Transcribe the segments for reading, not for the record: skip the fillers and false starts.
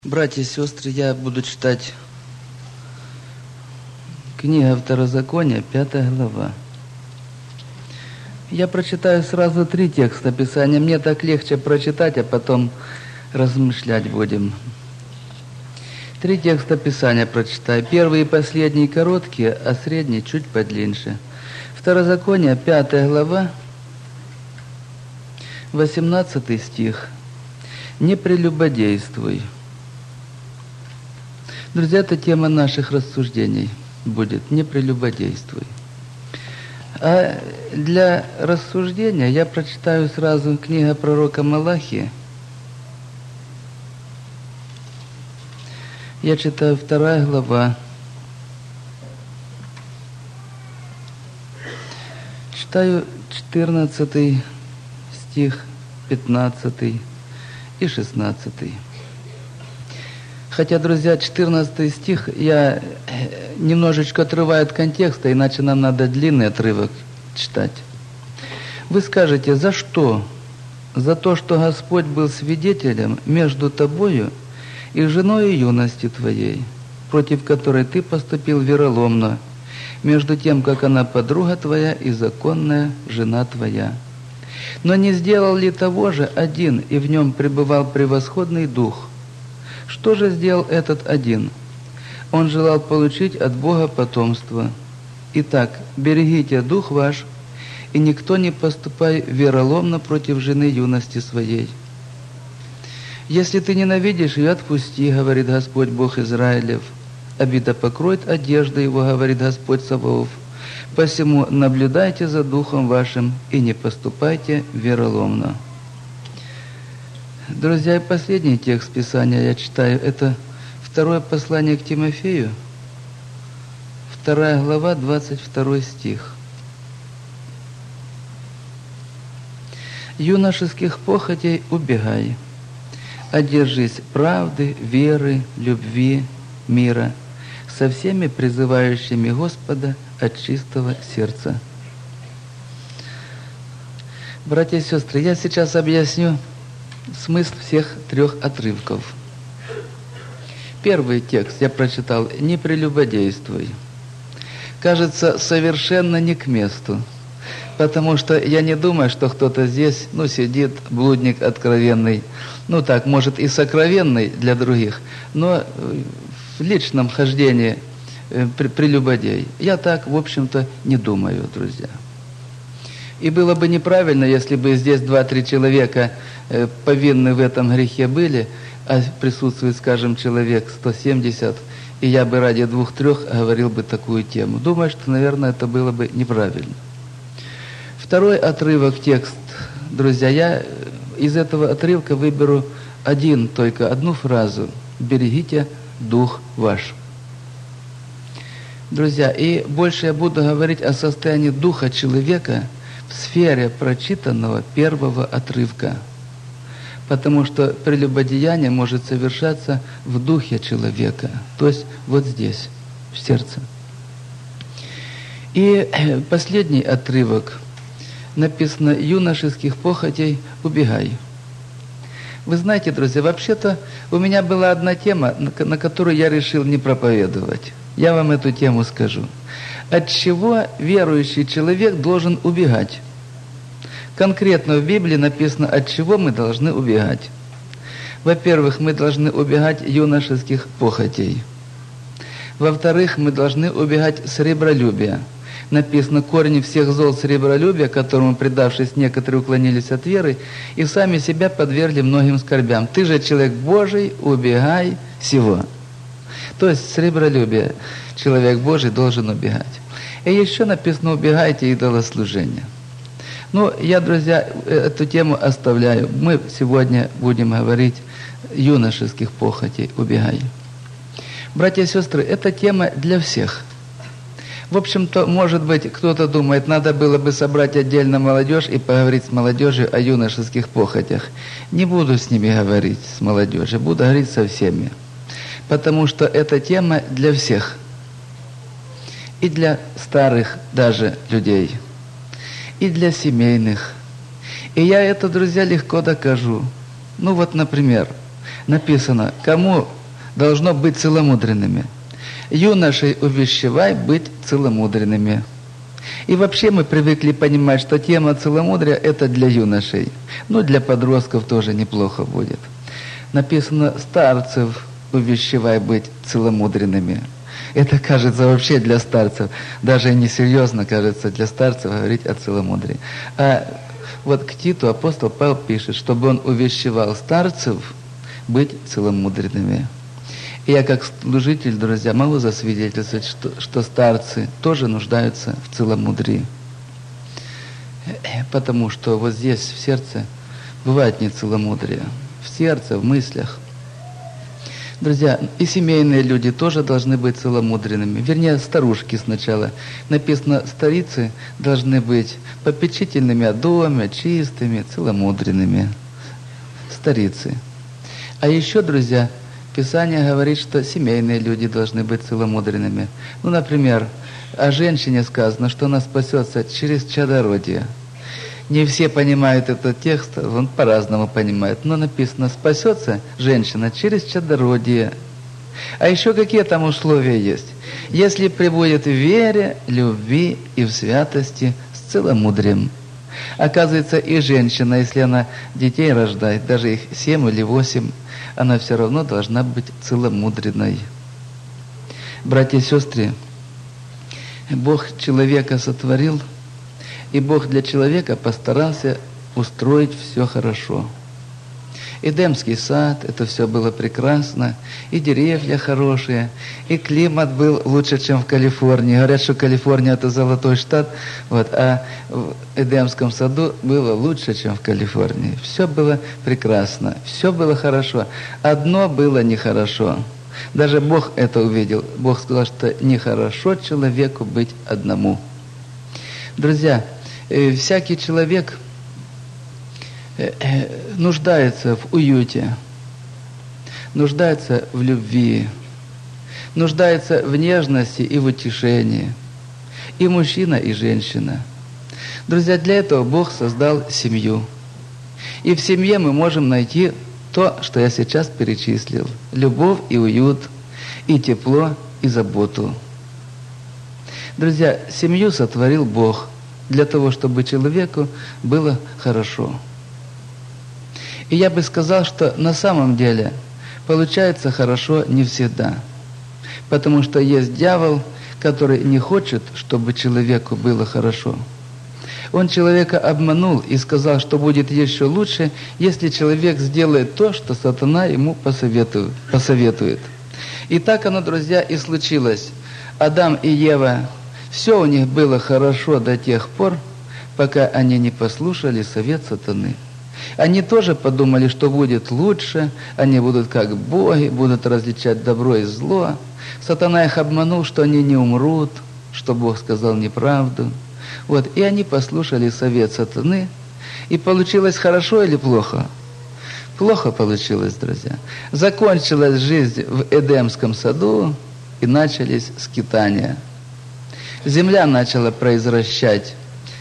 Братья и сестры, я буду читать книга Второзакония, 5 глава. Я прочитаю сразу 3 текста Писания. Мне так легче прочитать, а потом размышлять будем. 3 текста Писания прочитаю. Первый и последний короткие, а средний чуть подлиннее. Второзаконие, 5 глава, 18 стих. «Не прелюбодействуй». Друзья, это тема наших рассуждений будет. Не прелюбодействуй. А для рассуждения я прочитаю сразу книга пророка Малахии. Я читаю 2 глава. Читаю 14 стих, 15 и 16. Хотя, друзья, 14 стих я немножечко отрываю от контекста, иначе нам надо длинный отрывок читать. Вы скажете, за что? За то, что Господь был свидетелем между тобою и женой юности твоей, против которой ты поступил вероломно, между тем, как она подруга твоя и законная жена твоя. Но не сделал ли того же один, и в нем пребывал превосходный дух? Что же сделал этот один? Он желал получить от Бога потомство. Итак, берегите дух ваш, и никто не поступай вероломно против жены юности своей. Если ты ненавидишь ее, отпусти, говорит Господь Бог Израилев. Обида покроет одежду его, говорит Господь Саваоф. Посему наблюдайте за духом вашим и не поступайте вероломно. Друзья, и последний текст Писания я читаю. Это 2 послание к Тимофею, 2 глава, 22 стих. «Юношеских похотей убегай, одержись правды, веры, любви, мира, со всеми призывающими Господа от чистого сердца». Братья и сестры, я сейчас объясню смысл всех 3 отрывков. Первый текст я прочитал «Не прелюбодействуй». Кажется, совершенно не к месту, потому что я не думаю, что кто-то здесь, сидит, блудник откровенный, так, может и сокровенный для других, но в личном хождении прелюбодей. Я так, в общем-то, не думаю, друзья. И было бы неправильно, если бы здесь 2-3 человека повинны в этом грехе были, а присутствует, скажем, человек 170, и я бы ради 2-3 говорил бы такую тему. Думаю, что, наверное, это было бы неправильно. Второй отрывок, текст, друзья, я из этого отрывка выберу одну фразу. «Берегите дух ваш». Друзья, и больше я буду говорить о состоянии духа человека в сфере прочитанного первого отрывка, потому что прелюбодеяние может совершаться в духе человека, то есть вот здесь, в сердце. И последний отрывок написано «Юношеских похотей убегай». Вы знаете, друзья, вообще-то у меня была одна тема, на которую я решил не проповедовать. Я вам эту тему скажу. От чего верующий человек должен убегать? Конкретно в Библии написано, от чего мы должны убегать. Во-первых, мы должны убегать юношеских похотей. Во-вторых, мы должны убегать сребролюбия. Написано, корень всех зол сребролюбия, которому, предавшись, некоторые уклонились от веры, и сами себя подвергли многим скорбям. Ты же человек Божий, убегай сего. То есть сребролюбие человек Божий должен убегать. И еще написано, убегайте идолослужения. Я, друзья, эту тему оставляю. Мы сегодня будем говорить юношеских похотей, убегай. Братья и сестры, эта тема для всех. В общем-то, может быть, кто-то думает, надо было бы собрать отдельно молодежь и поговорить с молодежью о юношеских похотях. Не буду с ними говорить, с молодежью, буду говорить со всеми. Потому что эта тема для всех. И для старых даже людей. И для семейных. И я это, друзья, легко докажу. Например, написано, кому должно быть целомудренными. Юношей увещевай быть целомудренными. И вообще мы привыкли понимать, что тема целомудрия это для юношей. Ну, для подростков тоже неплохо будет. Написано, старцев увещевай быть целомудренными. Это кажется вообще для старцев. Даже несерьезно кажется для старцев говорить о целомудрии. А вот к Титу апостол Павел пишет, чтобы он увещевал старцев быть целомудренными. И я как служитель, друзья, могу засвидетельствовать, что старцы тоже нуждаются в целомудрии. Потому что вот здесь, в сердце, бывает нецеломудрие. В сердце, в мыслях. Друзья, и семейные люди тоже должны быть целомудренными. Вернее, старушки сначала. Написано, старицы должны быть попечительными о доме, чистыми, целомудренными. Старицы. А еще, друзья, Писание говорит, что семейные люди должны быть целомудренными. Ну, например, о женщине сказано, что она спасется через чадородие. Не все понимают этот текст, он по-разному понимает. Но написано, спасется женщина через чадородие. А еще какие там условия есть? Если пребудет в вере, любви и в святости с целомудрием. Оказывается, и женщина, если она детей рождает, даже их 7 или 8, она все равно должна быть целомудренной. Братья и сестры, Бог человека сотворил, и Бог для человека постарался устроить все хорошо. Эдемский сад, это все было прекрасно, и деревья хорошие, и климат был лучше, чем в Калифорнии. Говорят, что Калифорния это золотой штат, вот, а в Эдемском саду было лучше, чем в Калифорнии. Все было прекрасно, все было хорошо. Одно было нехорошо. Даже Бог это увидел. Бог сказал, что нехорошо человеку быть одному. Друзья, всякий человек нуждается в уюте, нуждается в любви, нуждается в нежности и в утешении. И мужчина, и женщина. Друзья, для этого Бог создал семью. И в семье мы можем найти то, что я сейчас перечислил. Любовь и уют, и тепло, и заботу. Друзья, семью сотворил Бог для того, чтобы человеку было хорошо. И я бы сказал, что на самом деле получается хорошо не всегда. Потому что есть дьявол, который не хочет, чтобы человеку было хорошо. Он человека обманул и сказал, что будет еще лучше, если человек сделает то, что сатана ему посоветует. И так оно, друзья, и случилось. Адам и Ева, все у них было хорошо до тех пор, пока они не послушали совет сатаны. Они тоже подумали, что будет лучше, они будут как боги, будут различать добро и зло. Сатана их обманул, что они не умрут, что Бог сказал неправду. Вот, и они послушали совет сатаны. И получилось хорошо или плохо? Плохо получилось, друзья. Закончилась жизнь в Эдемском саду, и начались скитания. Земля начала произращать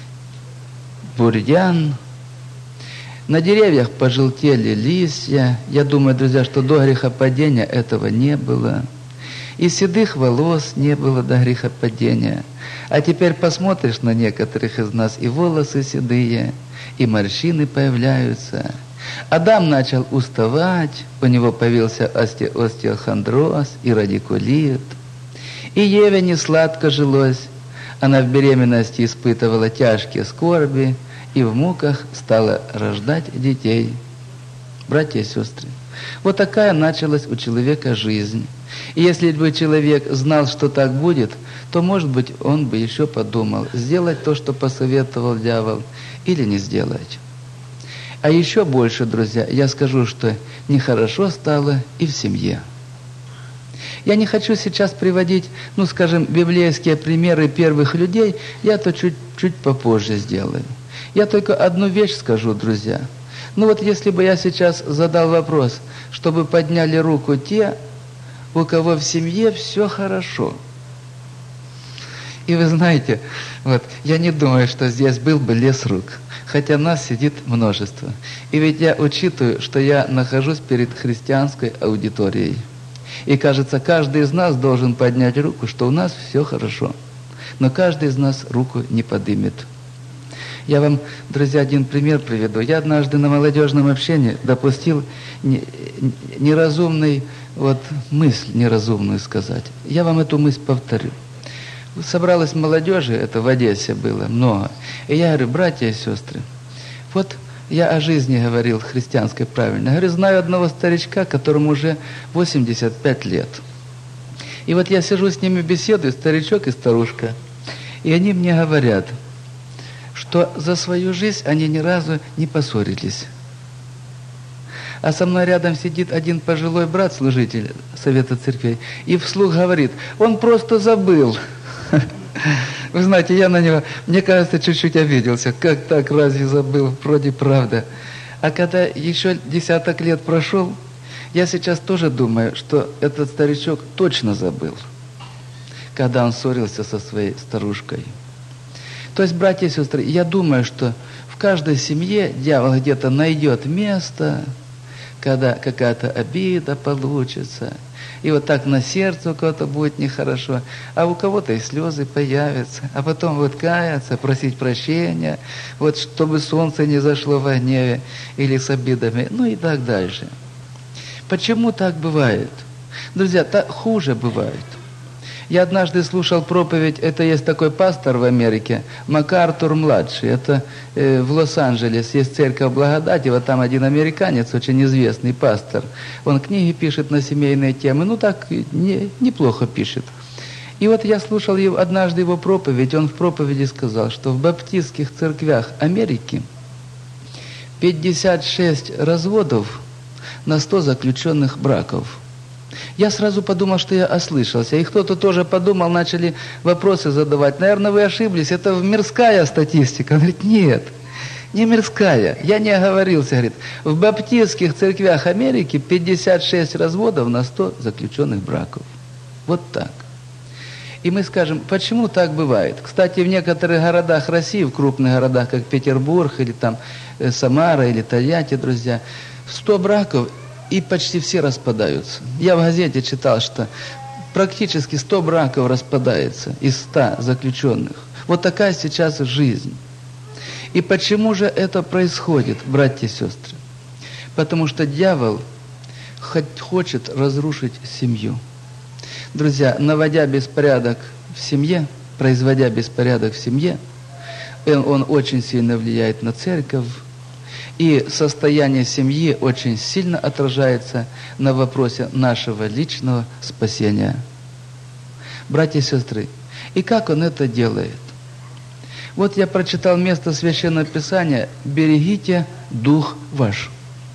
бурьян. На деревьях пожелтели листья. Я думаю, друзья, что до грехопадения этого не было. И седых волос не было до грехопадения. А теперь посмотришь на некоторых из нас, и волосы седые, и морщины появляются. Адам начал уставать, у него появился остеохондроз и радикулит. И Еве не сладко жилось. Она в беременности испытывала тяжкие скорби, и в муках стала рождать детей. Братья и сестры, вот такая началась у человека жизнь. И если бы человек знал, что так будет, то, может быть, он бы еще подумал, сделать то, что посоветовал дьявол, или не сделать. А еще больше, друзья, я скажу, что нехорошо стало и в семье. Я не хочу сейчас приводить, скажем, библейские примеры первых людей, я это чуть попозже сделаю. Я только одну вещь скажу, друзья. Если бы я сейчас задал вопрос, чтобы подняли руку те, у кого в семье все хорошо. И вы знаете, я не думаю, что здесь был бы лес рук. хотя нас сидит множество. И ведь я учитываю, что я нахожусь перед христианской аудиторией. И кажется, каждый из нас должен поднять руку, что у нас все хорошо. Но каждый из нас руку не поднимет. Я вам, друзья, один пример приведу. Я однажды на молодежном общении допустил неразумный, мысль неразумную сказать. Я вам эту мысль повторю. Собралась молодежи, это в Одессе было много. И я говорю: братья и сестры, вот я о жизни говорил христианской правильно. Я говорю, знаю одного старичка, которому уже 85 лет. И вот я сижу с ними беседую, старичок и старушка. И они мне говорят, что за свою жизнь они ни разу не поссорились. А со мной рядом сидит один пожилой брат, служитель Совета Церквей, и вслух говорит: он просто забыл. Вы знаете, я на него, мне кажется, чуть-чуть обиделся. Как так, разве забыл? Вроде правда. А когда еще десяток лет прошел, я сейчас тоже думаю, что этот старичок точно забыл, когда он ссорился со своей старушкой. То есть, братья и сестры, я думаю, что в каждой семье дьявол где-то найдет место, когда какая-то обида получится, и вот так на сердце у кого-то будет нехорошо, а у кого-то и слезы появятся, а потом вот каяться, просить прощения, вот чтобы солнце не зашло в гневе или с обидами, ну и так дальше. Почему так бывает? Друзья, так хуже бывает. Я однажды слушал проповедь, это есть такой пастор в Америке, МакАртур-младший, это в Лос-Анджелес, есть церковь Благодати, вот там один американец, очень известный пастор, он книги пишет на семейные темы, ну так неплохо пишет. И вот я слушал однажды его проповедь, он в проповеди сказал, что в баптистских церквях Америки 56 разводов на 100 заключенных браков. Я сразу подумал, что я ослышался. И кто-то тоже подумал, начали вопросы задавать. Наверное, вы ошиблись, это мирская статистика. Он говорит, нет, не мирская. Я не оговорился, говорит. В баптистских церквях Америки 56 разводов на 100 заключенных браков. Вот так. И мы скажем, почему так бывает? Кстати, в некоторых городах России, в крупных городах, как Петербург, или там Самара, или Тольятти, друзья, 100 браков, и почти все распадаются. Я в газете читал, что практически 100 браков распадается из 100 заключенных. Вот такая сейчас жизнь. И почему же это происходит, братья и сестры? Потому что дьявол хочет разрушить семью. Друзья, наводя беспорядок в семье, производя беспорядок в семье, он очень сильно влияет на церковь, и состояние семьи очень сильно отражается на вопросе нашего личного спасения. Братья и сестры, и как он это делает? Вот я прочитал место Священного Писания «Берегите дух ваш».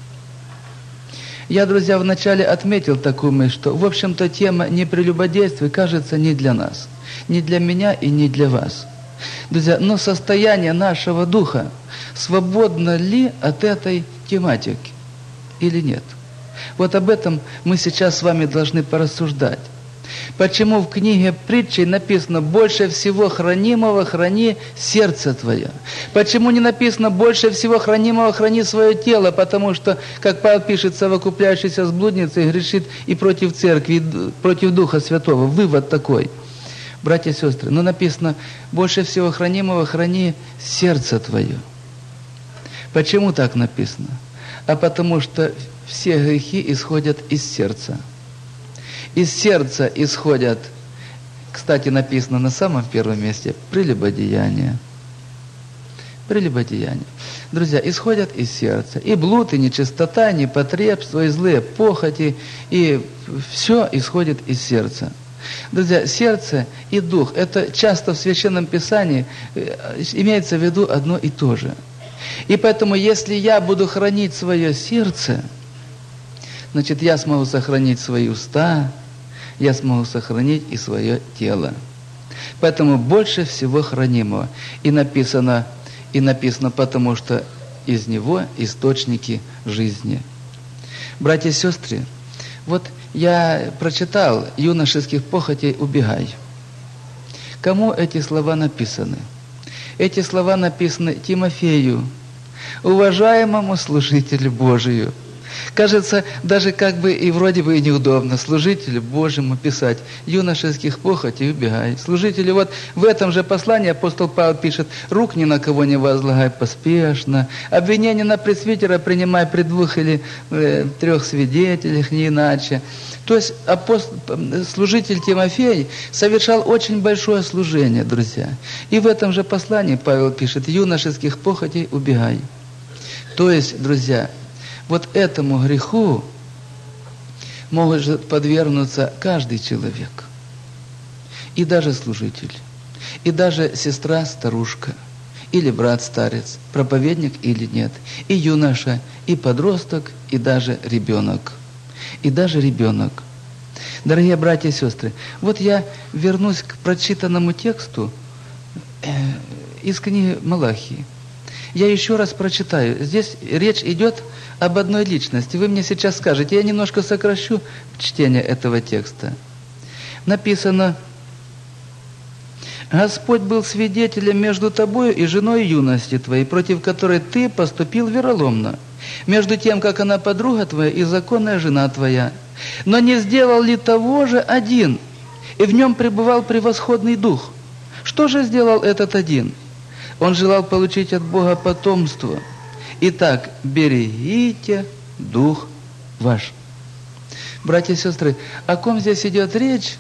Я, друзья, вначале отметил такую мысль, что, в общем-то, тема непрелюбодействия кажется не для нас, не для меня и не для вас. Друзья, но состояние нашего духа свободно ли от этой тематики или нет? Вот об этом мы сейчас с вами должны порассуждать. Почему в книге притчей написано «больше всего хранимого храни сердце твое»? Почему не написано «больше всего хранимого храни свое тело»? Потому что, как Павел пишет, совокупляющийся с блудницей грешит и против церкви, и против Духа Святого. Вывод такой. Братья и сестры, но написано «больше всего хранимого храни сердце твое». Почему так написано? А потому что все грехи исходят из сердца. Из сердца исходят, кстати, написано на самом первом месте, прелюбодеяние. Прелюбодеяние. Друзья, исходят из сердца. И блуд, и нечистота, и непотребство, и злые похоти, и все исходит из сердца. Друзья, сердце и дух, это часто в Священном Писании имеется в виду одно и то же. И поэтому, если я буду хранить свое сердце, значит, я смогу сохранить свои уста, я смогу сохранить и свое тело. Поэтому больше всего хранимого. И написано, потому что из него источники жизни. Братья и сестры, вот я прочитал «Юношеских похотей убегай». Кому эти слова написаны? Эти слова написаны Тимофею, уважаемому служителю Божию. Кажется, даже как бы и вроде бы и неудобно служителю Божьему писать юношеских похотей убегай. Служителю вот в этом же послании апостол Павел пишет: рук ни на кого не возлагай поспешно, обвинение на пресвитера принимай при 2 или 3 свидетелях, не иначе. То есть служитель Тимофей совершал очень большое служение, друзья. И в этом же послании Павел пишет: юношеских похотей убегай. То есть, друзья, вот этому греху может подвергнуться каждый человек. И даже служитель, и даже сестра-старушка, или брат-старец, проповедник или нет, и юноша, и подросток, и даже ребенок. И даже ребенок. Дорогие братья и сестры, вот я вернусь к прочитанному тексту из книги Малахии. Я еще раз прочитаю. Здесь речь идет об одной личности. Вы мне сейчас скажете, я немножко сокращу чтение этого текста. Написано: «Господь был свидетелем между тобою и женой юности твоей, против которой ты поступил вероломно, между тем, как она подруга твоя и законная жена твоя. Но не сделал ли того же один, и в нем пребывал превосходный дух? Что же сделал этот один? Он желал получить от Бога потомство. Итак, берегите дух ваш». Братья и сестры, о ком здесь идет речь,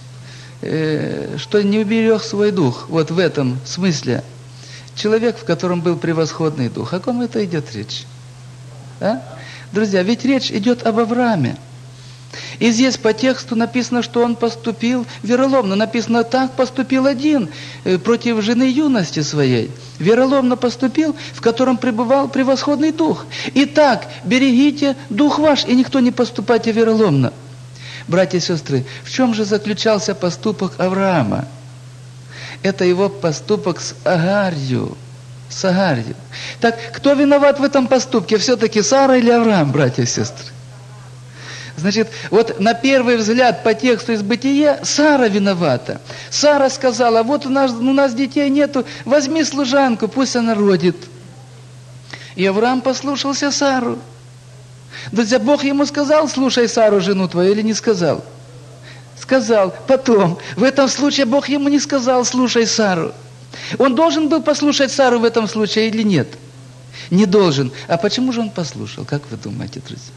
что не уберег свой дух? Вот в этом смысле. Человек, в котором был превосходный дух. О ком это идет речь? А? Друзья, ведь речь идет об Аврааме. И здесь по тексту написано, что он поступил вероломно. Написано: так поступил один против жены юности своей. Вероломно поступил, в котором пребывал превосходный дух. Итак, берегите дух ваш, и никто не поступайте вероломно. Братья и сестры, в чем же заключался поступок Авраама? Это его поступок с Агарью. С Агарью. Так, кто виноват в этом поступке? Все-таки Сара или Авраам, братья и сестры? Значит, вот на первый взгляд по тексту из Бытия Сара виновата. Сара сказала: вот у нас детей нету, возьми служанку, пусть она родит. И Авраам послушался Сару. Друзья, Бог ему сказал: слушай Сару, жену твою, или не сказал? Сказал. Потом, в этом случае Бог ему не сказал: слушай Сару. Он должен был послушать Сару в этом случае или нет? Не должен. А почему же он послушал? Как вы думаете, друзья?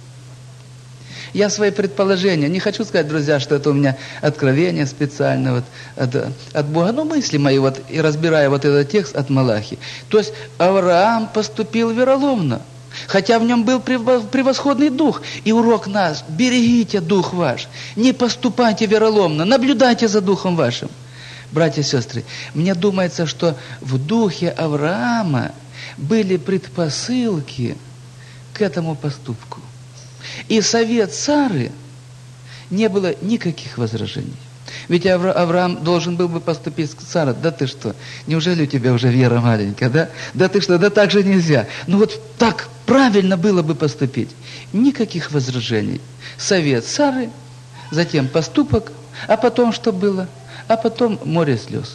Я свои предположения, не хочу сказать, друзья, что это у меня откровение специально вот от Бога, но мысли мои, вот, и разбирая вот этот текст от Малахии. То есть Авраам поступил вероломно, хотя в нем был превосходный дух. И урок нас: берегите дух ваш, не поступайте вероломно, наблюдайте за духом вашим. Братья и сестры, мне думается, что в духе Авраама были предпосылки к этому поступку. И совет Сары не было никаких возражений. Ведь Авраам должен был бы поступить с Сарой: да ты что, неужели у тебя уже вера маленькая, да? Да ты что, да так же нельзя. Ну вот так правильно было бы поступить. Никаких возражений. Совет Сары, затем поступок, а потом что было? А потом море слез.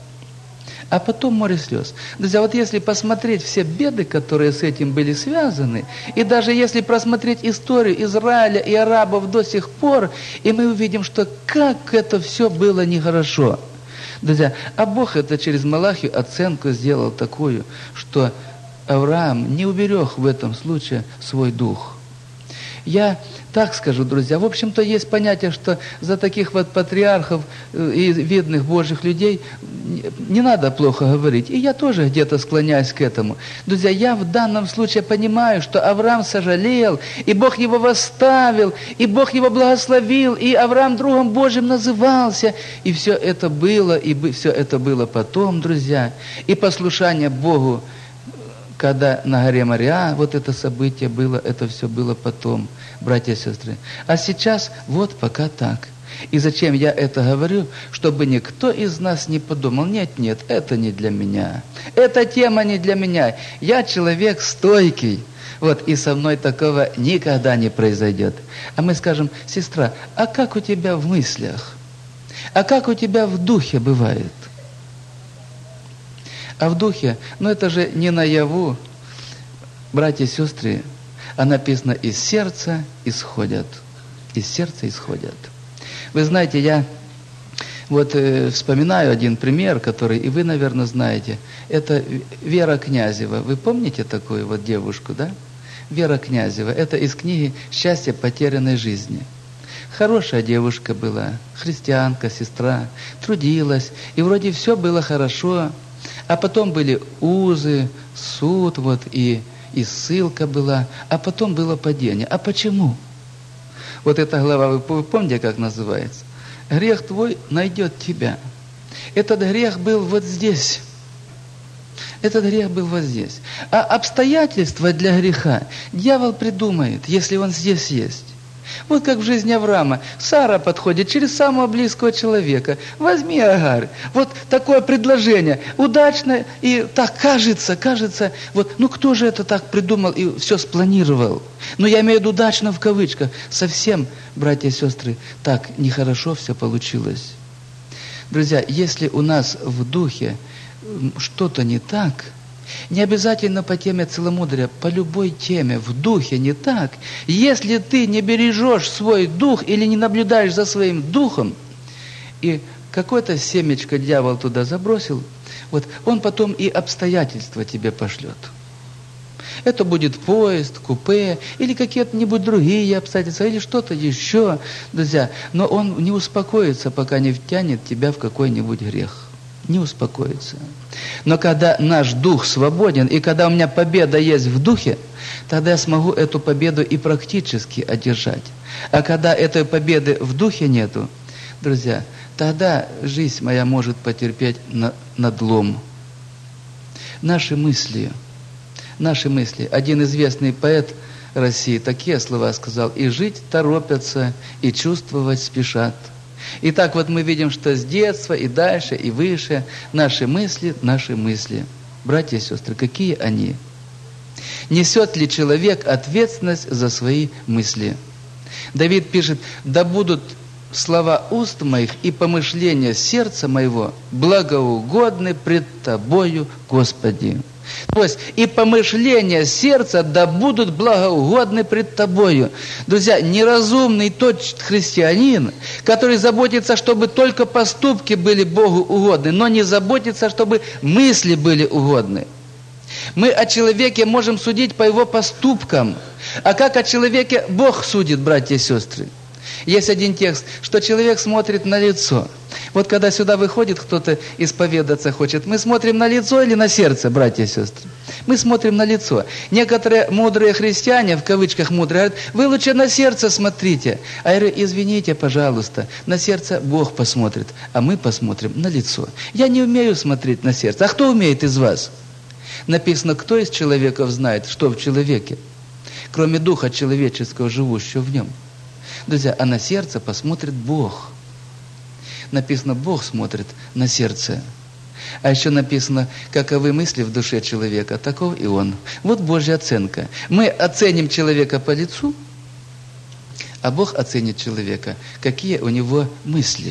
А потом море слез. Друзья, вот если посмотреть все беды, которые с этим были связаны, и даже если просмотреть историю Израиля и арабов до сих пор, и мы увидим, что как это все было нехорошо. Друзья, а Бог это через Малахию оценку сделал такую, что Авраам не уберег в этом случае свой дух. Я так скажу, друзья, в общем-то есть понятие, что за таких вот патриархов и видных Божьих людей не надо плохо говорить. И я тоже где-то склоняюсь к этому. Друзья, я в данном случае понимаю, что Авраам сожалел, и Бог его восставил, и Бог его благословил, и Авраам другом Божьим назывался. И все это было, и все это было потом, друзья. И послушание Богу, когда на горе Мориа вот это событие было, это все было потом, братья и сестры. А сейчас вот пока так. И зачем я это говорю? Чтобы никто из нас не подумал: нет, это не для меня. Эта тема не для меня. Я человек стойкий. Вот, и со мной такого никогда не произойдет. А мы скажем: сестра, а как у тебя в мыслях? А как у тебя в духе бывает? А в духе, это же не наяву, братья и сестры, а написано, из сердца исходят. Из сердца исходят. Вы знаете, я вспоминаю один пример, который и вы, наверное, знаете. Это Вера Князева. Вы помните такую девушку, да? Вера Князева. Это из книги «Счастье потерянной жизни». Хорошая девушка была, христианка, сестра, трудилась, и вроде все было хорошо. А потом были узы, суд, и ссылка была, а потом было падение. А почему? Эта глава, вы помните, как называется? Грех твой найдет тебя. Этот грех был вот здесь. Этот грех был вот здесь. А обстоятельства для греха дьявол придумает, если он здесь есть. Вот как в жизни Авраама. Сара подходит через самого близкого человека. Возьми Агарь. Вот такое предложение. Удачно и так кажется. Кто же это так придумал и все спланировал? Я имею в виду удачно в кавычках. Совсем, братья и сестры, так нехорошо все получилось. Друзья, если у нас в духе что-то не так, не обязательно по теме целомудрия, по любой теме, в духе не так. Если ты не бережешь свой дух или не наблюдаешь за своим духом, и какое-то семечко дьявол туда забросил, он потом и обстоятельства тебе пошлет. Это будет поезд, купе, или какие-нибудь другие обстоятельства, или что-то еще, друзья. Но он не успокоится, пока не втянет тебя в какой-нибудь грех. Не успокоится. Но когда наш дух свободен, и когда у меня победа есть в духе, тогда я смогу эту победу и практически одержать. А когда этой победы в духе нету, друзья, тогда жизнь моя может потерпеть надлом. Наши мысли. Один известный поэт России такие слова сказал: «И жить торопятся, и чувствовать спешат». Итак, мы видим, что с детства и дальше, и выше наши мысли. Братья и сестры, какие они? Несет ли человек ответственность за свои мысли? Давид пишет: «Да будут слова уст моих и помышления сердца моего благоугодны пред Тобою, Господи». То есть, и помышления сердца да будут благоугодны пред Тобою. Друзья, неразумный тот христианин, который заботится, чтобы только поступки были Богу угодны, но не заботится, чтобы мысли были угодны. Мы о человеке можем судить по его поступкам. А как о человеке Бог судит, братья и сестры? Есть один текст, что человек смотрит на лицо. Когда сюда выходит кто-то исповедаться хочет, мы смотрим на лицо или на сердце, братья и сестры? Мы смотрим на лицо. Некоторые мудрые христиане, в кавычках мудрые, говорят: вы лучше на сердце смотрите. А я говорю: извините, пожалуйста, на сердце Бог посмотрит, а мы посмотрим на лицо. Я не умею смотреть на сердце. А кто умеет из вас? Написано: кто из человеков знает, что в человеке, кроме духа человеческого, живущего в нем? Друзья, а на сердце посмотрит Бог. Написано: Бог смотрит на сердце. А еще написано: каковы мысли в душе человека, таков и он. Вот Божья оценка. Мы оценим человека по лицу, а Бог оценит человека, какие у него мысли.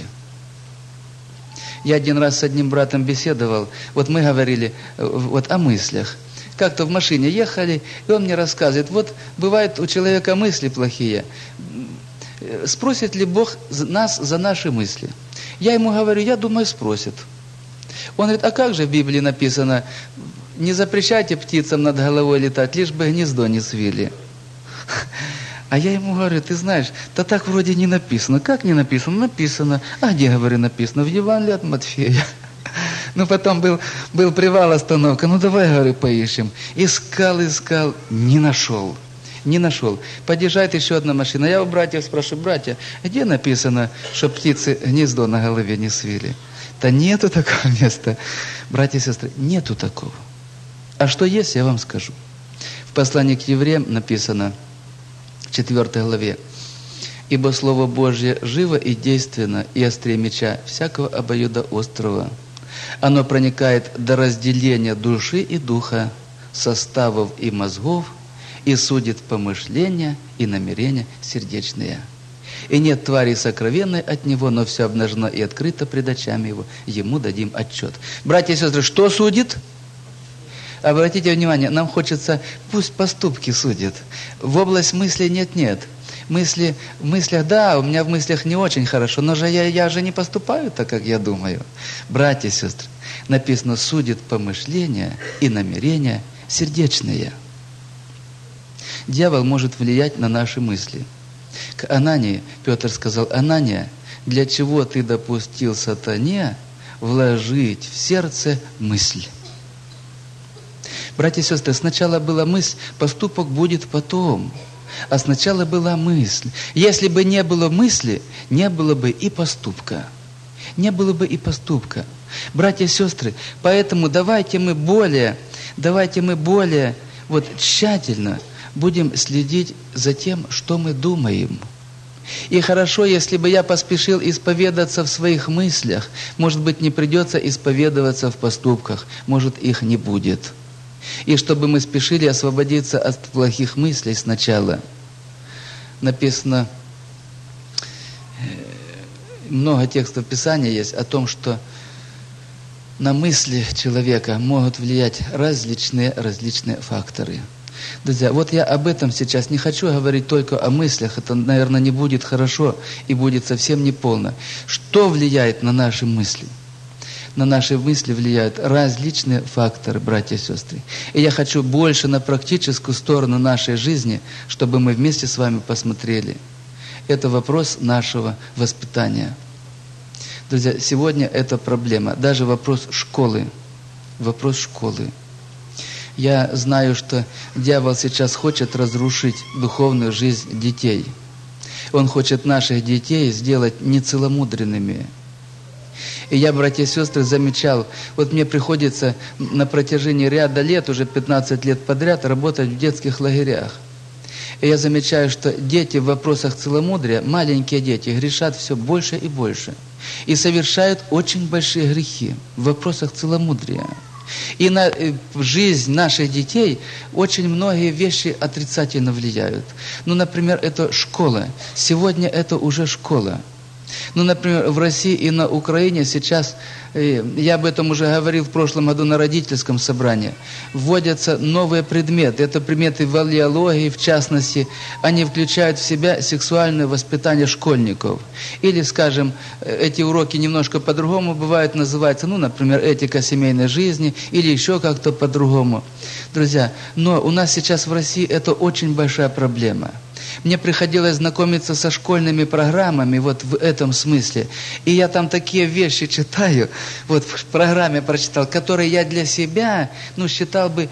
Я один раз с одним братом беседовал, мы говорили о мыслях. Как-то в машине ехали, и он мне рассказывает: бывает у человека мысли плохие. Спросит ли Бог нас за наши мысли? Я ему говорю: я думаю, спросит. Он говорит: а как же в Библии написано: не запрещайте птицам над головой летать, лишь бы гнездо не свили. А я ему говорю: ты знаешь, да так вроде не написано. Как не написано? Написано. А где, говорю, написано? В Евангелии от Матфея. Потом был привал, остановка. Давай, говорю, поищем. Искал, не нашел. Подъезжает еще одна машина. Я у братьев спрашиваю: братья, где написано, что птицы гнездо на голове не свили? Да нету такого места. Братья и сестры, нету такого. А что есть, я вам скажу. В послании к евреям написано, в 4 главе: «Ибо Слово Божье живо и действенно, и острее меча всякого обоюдоострого. Оно проникает до разделения души и духа, составов и мозгов, и судит помышления и намерения сердечные. И нет твари сокровенной от него, но все обнажено и открыто пред очами его. Ему дадим отчет». Братья и сестры, что судит? Обратите внимание, нам хочется, пусть поступки судят. В область мыслей нет-нет. В мыслях, да, у меня в мыслях не очень хорошо, но же я же не поступаю так, как я думаю. Братья и сестры, написано, судит помышления и намерения сердечные. Дьявол может влиять на наши мысли. К Анании Петр сказал: Анания, для чего ты допустил сатане вложить в сердце мысль? Братья и сестры, сначала была мысль, поступок будет потом. А сначала была мысль. Если бы не было мысли, не было бы и поступка. Не было бы и поступка. Братья и сестры, поэтому давайте мы более тщательно будем следить за тем, что мы думаем. И хорошо, если бы я поспешил исповедаться в своих мыслях, может быть, не придется исповедоваться в поступках, может, их не будет. И чтобы мы спешили освободиться от плохих мыслей сначала. Написано, много текстов Писания есть о том, что на мысли человека могут влиять различные факторы. Друзья, вот я об этом сейчас не хочу говорить только о мыслях, это, наверное, не будет хорошо и будет совсем неполно. Что влияет на наши мысли? На наши мысли влияют различные факторы, братья и сестры. И я хочу больше на практическую сторону нашей жизни, чтобы мы вместе с вами посмотрели. Это вопрос нашего воспитания. Друзья, сегодня это проблема, даже вопрос школы. Вопрос школы. Я знаю, что дьявол сейчас хочет разрушить духовную жизнь детей. Он хочет наших детей сделать нецеломудренными. И я, братья и сестры, замечал, вот мне приходится на протяжении ряда лет, уже 15 лет подряд, работать в детских лагерях. И я замечаю, что дети в вопросах целомудрия, маленькие дети, грешат все больше и больше. И совершают очень большие грехи в вопросах целомудрия. И на жизнь наших детей очень многие вещи отрицательно влияют. Ну, например, это школа. Сегодня это уже школа. Ну, например, в России и на Украине сейчас, я об этом уже говорил в прошлом году на родительском собрании, вводятся новые предметы. Это предметы валеологии, в частности, они включают в себя сексуальное воспитание школьников. Или, скажем, эти уроки немножко по-другому бывают, называются, ну, например, этика семейной жизни, или еще как-то по-другому. Друзья, но у нас сейчас в России это очень большая проблема. Мне приходилось знакомиться со школьными программами вот в этом смысле. И я там такие вещи читаю, вот в программе прочитал, которые я для себя, считал бы,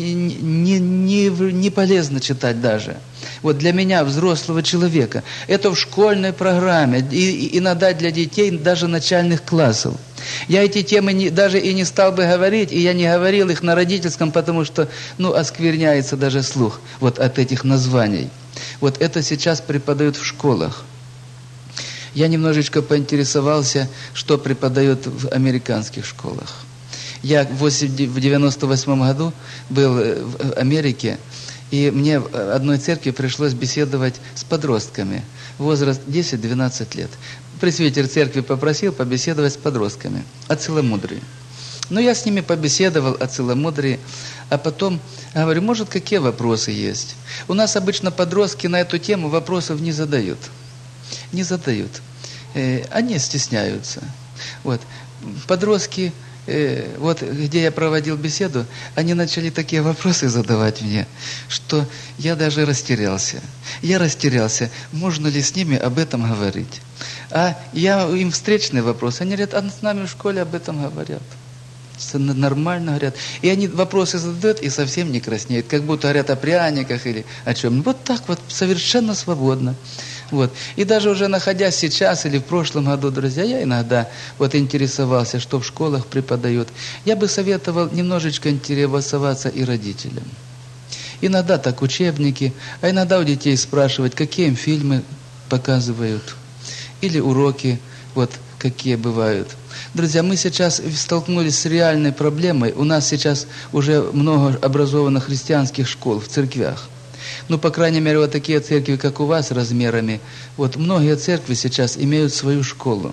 не полезно читать даже. Вот для меня, взрослого человека. Это в школьной программе, и иногда для детей даже начальных классов. Я эти темы даже и не стал бы говорить, и я не говорил их на родительском, потому что, оскверняется даже слух вот от этих названий. Вот это сейчас преподают в школах. Я немножечко поинтересовался, что преподают в американских школах. Я в 98 году был в Америке, и мне в одной церкви пришлось беседовать с подростками. Возраст 10-12 лет. Пресвитер церкви попросил побеседовать с подростками о целомудрии. Я с ними побеседовал о целомудрии, а потом говорю, может, какие вопросы есть? У нас обычно подростки на эту тему вопросов не задают. Не задают. Они стесняются. Вот. Подростки, вот где я проводил беседу, они начали такие вопросы задавать мне, что я даже растерялся. Я растерялся, можно ли с ними об этом говорить. А я им встречный вопрос, они говорят, с нами в школе об этом говорят. Нормально говорят. И они вопросы задают и совсем не краснеют, как будто говорят о пряниках или о чем. Вот так вот, совершенно свободно. Вот. И даже уже находясь сейчас или в прошлом году, друзья, я иногда интересовался, что в школах преподают. Я бы советовал немножечко интересоваться и родителям. Иногда так учебники, а иногда у детей спрашивать, какие им фильмы показывают. Или уроки, какие бывают. Друзья, мы сейчас столкнулись с реальной проблемой. У нас сейчас уже много образованных христианских школ в церквях. По крайней мере, такие церкви, как у вас, размерами. Многие церкви сейчас имеют свою школу.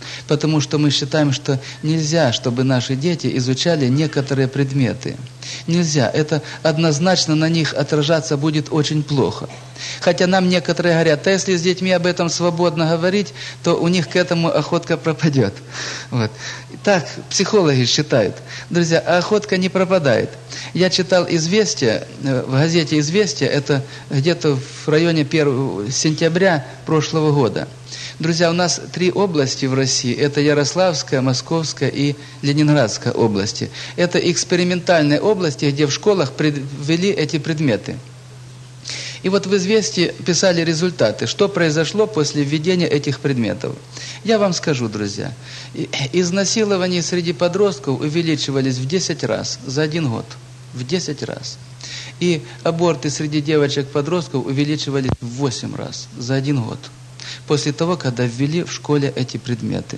Потому что мы считаем, что нельзя, чтобы наши дети изучали некоторые предметы. Нельзя. Это однозначно на них отражаться будет очень плохо. Хотя нам некоторые говорят, а если с детьми об этом свободно говорить, то у них к этому охотка пропадет. Вот. Так психологи считают. Друзья, а охотка не пропадает. Я читал «Известия», в газете «Известия», это где-то в районе 1 сентября прошлого года. Друзья, у нас 3 области в России. Это Ярославская, Московская и Ленинградская области. Это экспериментальные области, где в школах ввели эти предметы. И вот в «Известии» писали результаты, что произошло после введения этих предметов. Я вам скажу, друзья, изнасилования среди подростков увеличивались в 10 раз за 1 год. В 10 раз. И аборты среди девочек-подростков увеличивались в 8 раз за 1 год. После того, когда ввели в школе эти предметы.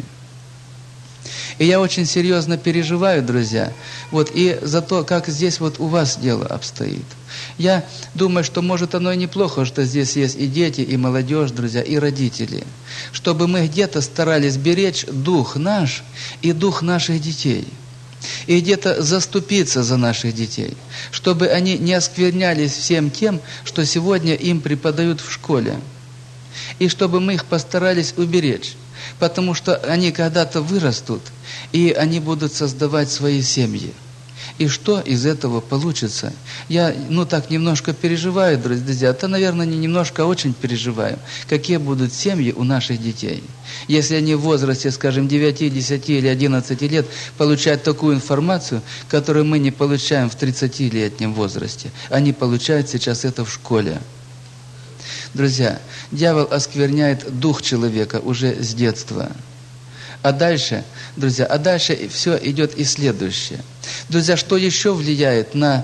И я очень серьезно переживаю, друзья, вот и за то, как здесь вот у вас дело обстоит. Я думаю, что может оно и неплохо, что здесь есть и дети, и молодежь, друзья, и родители. Чтобы мы где-то старались беречь дух наш и дух наших детей. И где-то заступиться за наших детей. Чтобы они не осквернялись всем тем, что сегодня им преподают в школе. И чтобы мы их постарались уберечь. Потому что они когда-то вырастут, и они будут создавать свои семьи. И что из этого получится? Я, так немножко переживаю, друзья. Это, наверное, не немножко, а очень переживаю. Какие будут семьи у наших детей? Если они в возрасте, скажем, 9, 10 или 11 лет получают такую информацию, которую мы не получаем в 30-летнем возрасте. Они получают сейчас это в школе. Друзья, дьявол оскверняет дух человека уже с детства. А дальше, друзья, все идет и следующее. Друзья, что еще влияет на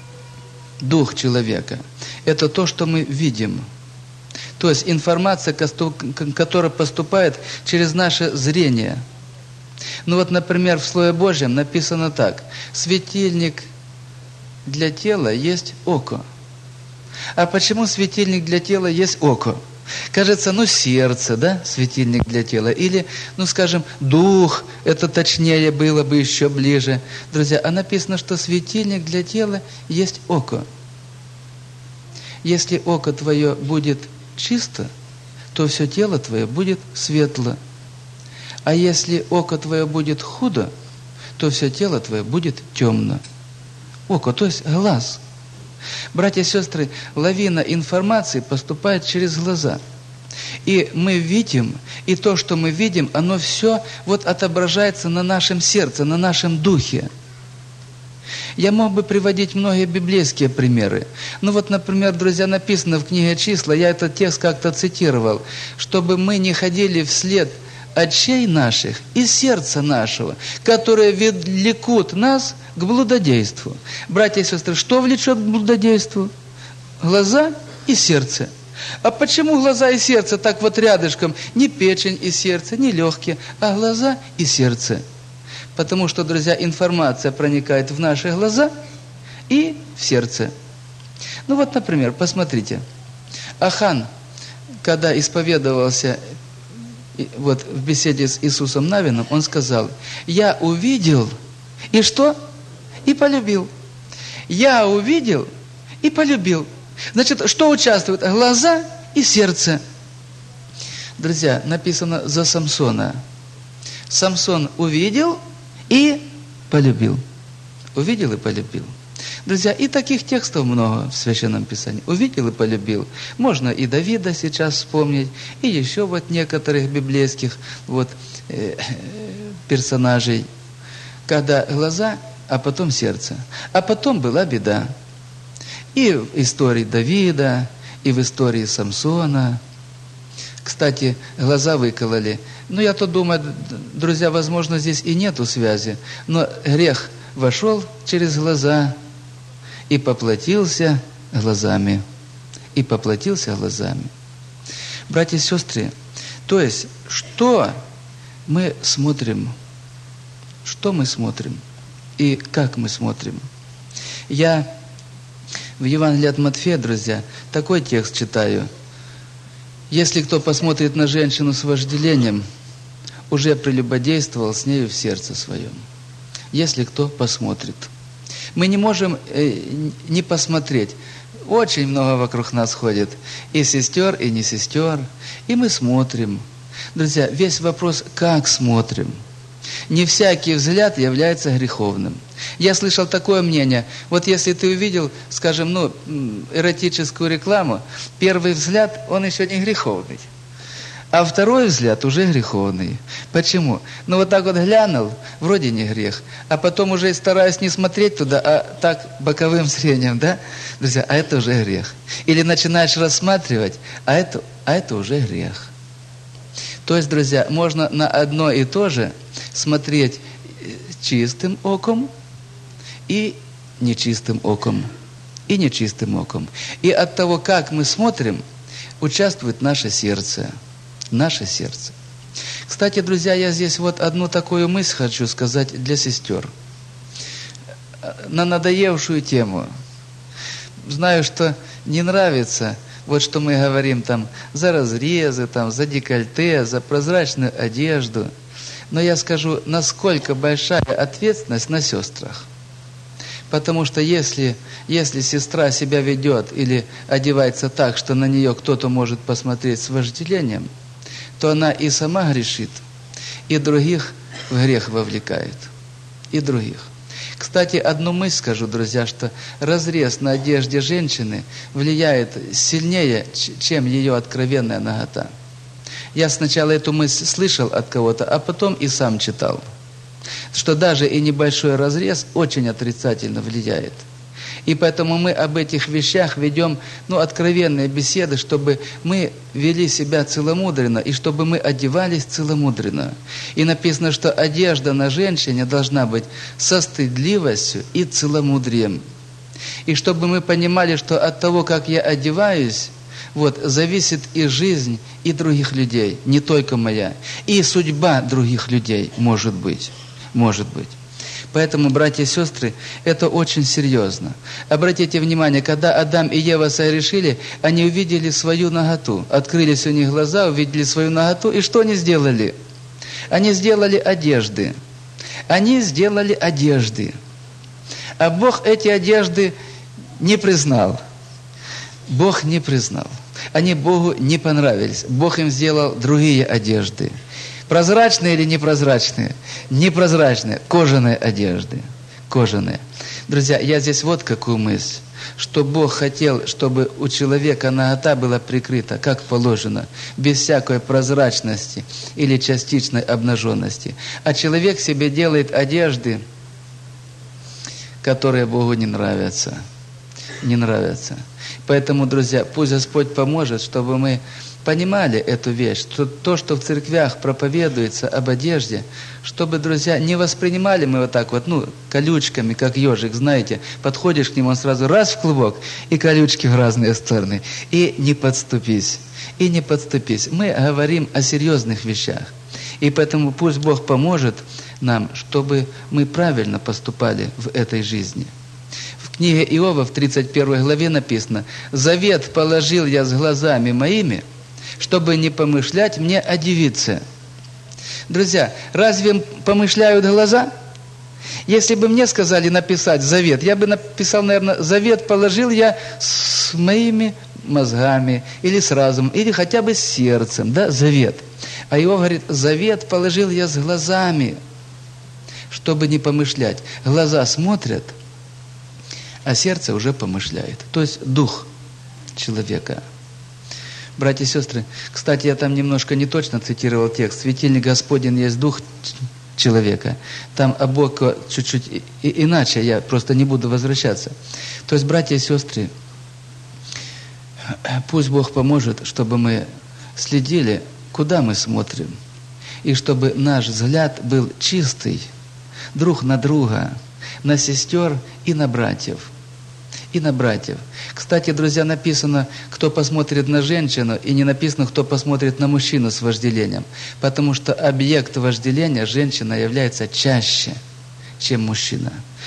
дух человека? Это то, что мы видим. То есть информация, которая поступает через наше зрение. Например, в Слове Божьем написано так. Светильник для тела есть око. А почему светильник для тела есть око? Кажется, сердце, да, светильник для тела. Или, скажем, дух, это точнее было бы еще ближе. Друзья, а написано, что светильник для тела есть око. Если око твое будет чисто, то все тело твое будет светло. А если око твое будет худо, то все тело твое будет темно. Око, то есть глаз. Братья и сестры, лавина информации поступает через глаза. И мы видим, и то, что мы видим, оно все отображается на нашем сердце, на нашем духе. Я мог бы приводить многие библейские примеры. Например, друзья, написано в книге «Числа», я этот текст как-то цитировал, чтобы мы не ходили вслед очей наших и сердца нашего, которые влекут нас к блудодейству. Братья и сестры, что влечет к блудодейству? Глаза и сердце. А почему глаза и сердце так рядышком? Не печень и сердце, не легкие, а глаза и сердце. Потому что, друзья, информация проникает в наши глаза и в сердце. Например, посмотрите. Ахан, когда исповедовался в беседе с Иисусом Навином, он сказал: «Я увидел, и что? И полюбил. Я увидел и полюбил». Значит, что участвует? Глаза и сердце. Друзья, написано за Самсона. Самсон увидел и полюбил. Увидел и полюбил. Друзья, и таких текстов много в Священном Писании. Увидел и полюбил. Можно и Давида сейчас вспомнить, и еще некоторых библейских персонажей. Когда глаза, а потом сердце. А потом была беда. И в истории Давида, и в истории Самсона. Кстати, глаза выкололи. Я то думаю, друзья, возможно, здесь и нету связи. Но грех вошел через глаза и поплатился глазами. И поплатился глазами. Братья и сестры, то есть, что мы смотрим? Что мы смотрим? И как мы смотрим? Я в Евангелии от Матфея, друзья, такой текст читаю. Если кто посмотрит на женщину с вожделением, уже прелюбодействовал с нею в сердце своем. Если кто посмотрит. Мы не можем не посмотреть. Очень много вокруг нас ходит. И сестер, и не сестер. И мы смотрим. Друзья, весь вопрос, как смотрим. Не всякий взгляд является греховным. Я слышал такое мнение. Вот если ты увидел, скажем, эротическую рекламу, первый взгляд, он еще не греховный. А второй взгляд уже греховный. Почему? Вот так вот глянул, вроде не грех. А потом уже стараюсь не смотреть туда, а так боковым зрением, да? Друзья, а это уже грех. Или начинаешь рассматривать, а это уже грех. То есть, друзья, можно на одно и то же смотреть чистым оком и нечистым оком. И нечистым оком. И от того, как мы смотрим, участвует наше сердце. Наше сердце. Кстати, друзья, я здесь вот одну такую мысль хочу сказать для сестер. На надоевшую тему. Знаю, что не нравится, вот что мы говорим там за разрезы, там, за декольте, за прозрачную одежду. Но я скажу, насколько большая ответственность на сестрах. Потому что если сестра себя ведет или одевается так, что на нее кто-то может посмотреть с вожделением, то она и сама грешит, и других в грех вовлекает. И других. Кстати, одну мысль скажу, друзья, что разрез на одежде женщины влияет сильнее, чем ее откровенная нагота. Я сначала эту мысль слышал от кого-то, а потом и сам читал, что даже и небольшой разрез очень отрицательно влияет. И поэтому мы об этих вещах ведем откровенные беседы, чтобы мы вели себя целомудренно, и чтобы мы одевались целомудренно. И написано, что одежда на женщине должна быть со стыдливостью и целомудрием. И чтобы мы понимали, что от того, как я одеваюсь, зависит и жизнь, и других людей, не только моя. И судьба других людей, может быть. Может быть. Поэтому, братья и сестры, это очень серьезно. Обратите внимание, когда Адам и Ева согрешили, они увидели свою наготу. Открылись у них глаза, увидели свою наготу. И что они сделали? Они сделали одежды. Они сделали одежды. А Бог эти одежды не признал. Бог не признал. Они Богу не понравились. Бог им сделал другие одежды. Прозрачные или непрозрачные? Непрозрачные, кожаные одежды. Кожаные. Друзья, я здесь вот какую мысль. Что Бог хотел, чтобы у человека нагота была прикрыта, как положено, без всякой прозрачности или частичной обнаженности. А человек себе делает одежды, которые Богу не нравятся. Не нравятся. Поэтому, друзья, пусть Господь поможет, чтобы мы понимали эту вещь, что то, что в церквях проповедуется об одежде, чтобы, друзья, не воспринимали мы вот так вот, колючками, как ежик, знаете, подходишь к нему, он сразу раз в клубок, и колючки в разные стороны. И не подступись, и не подступись. Мы говорим о серьезных вещах. И поэтому пусть Бог поможет нам, чтобы мы правильно поступали в этой жизни. В книге Иова в 31 главе написано: «Завет положил я с глазами моими, чтобы не помышлять мне о девице». Друзья, разве помышляют глаза? Если бы мне сказали написать завет, я бы написал, наверное, завет положил я с моими мозгами, или с разумом, или хотя бы с сердцем, да, завет. А Иов говорит: завет положил я с глазами, чтобы не помышлять. Глаза смотрят, а сердце уже помышляет. То есть дух человека. Братья и сестры, кстати, я там немножко не точно цитировал текст. Светильник Господень есть дух человека. Там Бог чуть-чуть иначе, я просто не буду возвращаться. То есть, братья и сестры, пусть Бог поможет, чтобы мы следили, куда мы смотрим. И чтобы наш взгляд был чистый друг на друга, на сестер и на братьев. И на братьев. Кстати, друзья, написано, кто посмотрит на женщину, и не написано, кто посмотрит на мужчину с вожделением. Потому что объект вожделения женщина является чаще, чем мужчина.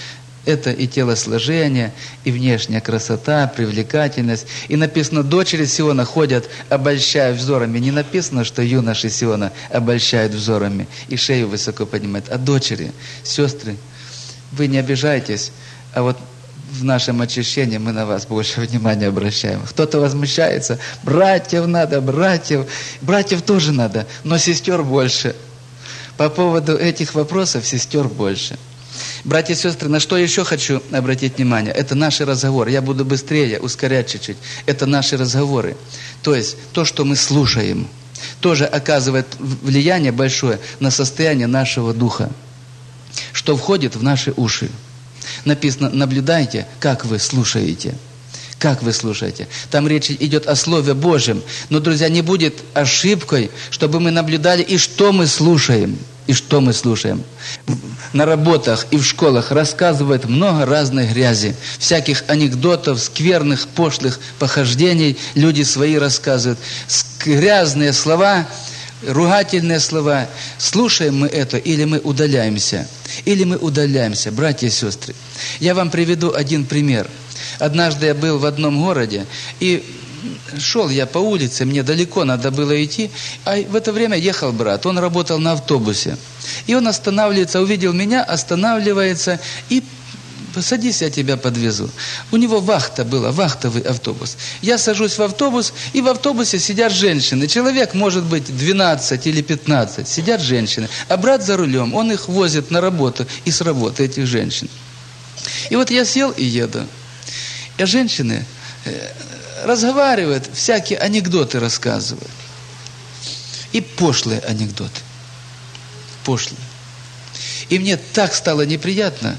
Это и телосложение, и внешняя красота, привлекательность. И написано, дочери Сиона ходят, обольщая взорами. Не написано, что юноши Сиона обольщают взорами и шею высоко поднимают, а дочери, сестры. Вы не обижайтесь, а вот в нашем очищении мы на вас больше внимания обращаем. Кто-то возмущается, братьев надо, братьев тоже надо, но сестер больше. По поводу этих вопросов сестер больше. Братья и сестры, на что еще хочу обратить внимание? Это наши разговоры. Я буду быстрее, ускорять чуть-чуть. Это наши разговоры. То есть, то, что мы слушаем, тоже оказывает влияние большое на состояние нашего духа, что входит в наши уши. Написано, наблюдайте, как вы слушаете. Как вы слушаете. Там речь идет о Слове Божьем. Но, друзья, не будет ошибкой, чтобы мы наблюдали, и что мы слушаем. И что мы слушаем. На работах и в школах рассказывают много разной грязи. Всяких анекдотов, скверных, пошлых похождений. Люди свои рассказывают. Грязные слова, ругательные слова. Слушаем мы это или мы удаляемся? Или мы удаляемся, братья и сестры? Я вам приведу один пример. Однажды я был в одном городе, и шел я по улице, мне далеко надо было идти, а в это время ехал брат, он работал на автобусе. И он останавливается, увидел меня, останавливается и садись, я тебя подвезу. У него вахта была, вахтовый автобус. Я сажусь в автобус, и в автобусе сидят женщины. Человек, может быть, 12 или 15, сидят женщины. А брат за рулем, он их возит на работу и с работы, этих женщин. И вот я сел и еду. И женщины разговаривают, всякие анекдоты рассказывают. И пошлые анекдоты. Пошлые. И мне так стало неприятно.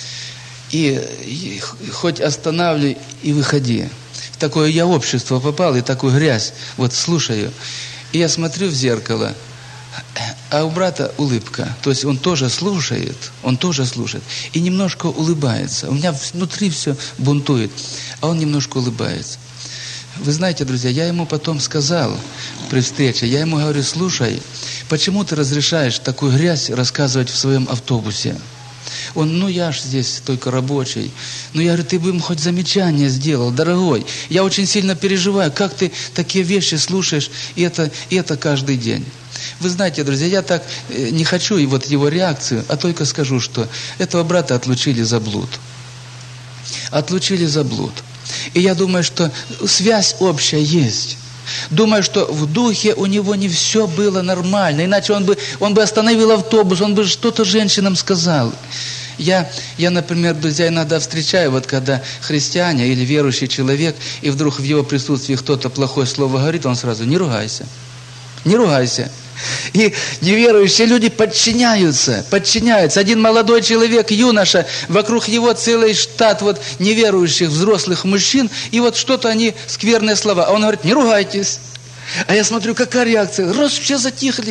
И хоть останавливай и выходи. В такое я общество попал, и такую грязь вот слушаю. И я смотрю в зеркало, а у брата улыбка. То есть он тоже слушает, и немножко улыбается. У меня внутри все бунтует, а он немножко улыбается. Вы знаете, друзья, я ему потом сказал при встрече, я ему говорю, слушай, почему ты разрешаешь такую грязь рассказывать в своем автобусе? Он, я ж здесь только рабочий. Я говорю, ты бы ему хоть замечание сделал, дорогой. Я очень сильно переживаю, как ты такие вещи слушаешь, и это каждый день. Вы знаете, друзья, я так не хочу и вот его реакцию, а только скажу, что этого брата отлучили за блуд. Отлучили за блуд. И я думаю, что связь общая есть. Думаю, что в духе у него не все было нормально. Иначе он бы остановил автобус, он бы что-то женщинам сказал. Я, например, друзья, иногда встречаю, вот когда христиане или верующий человек, и вдруг в его присутствии кто-то плохое слово говорит, он сразу, не ругайся. Не ругайся. И неверующие люди подчиняются. Один молодой человек, юноша, вокруг его целый штат вот неверующих взрослых мужчин, и вот что-то они, скверные слова. А он говорит, не ругайтесь. А я смотрю, какая реакция. Раз, все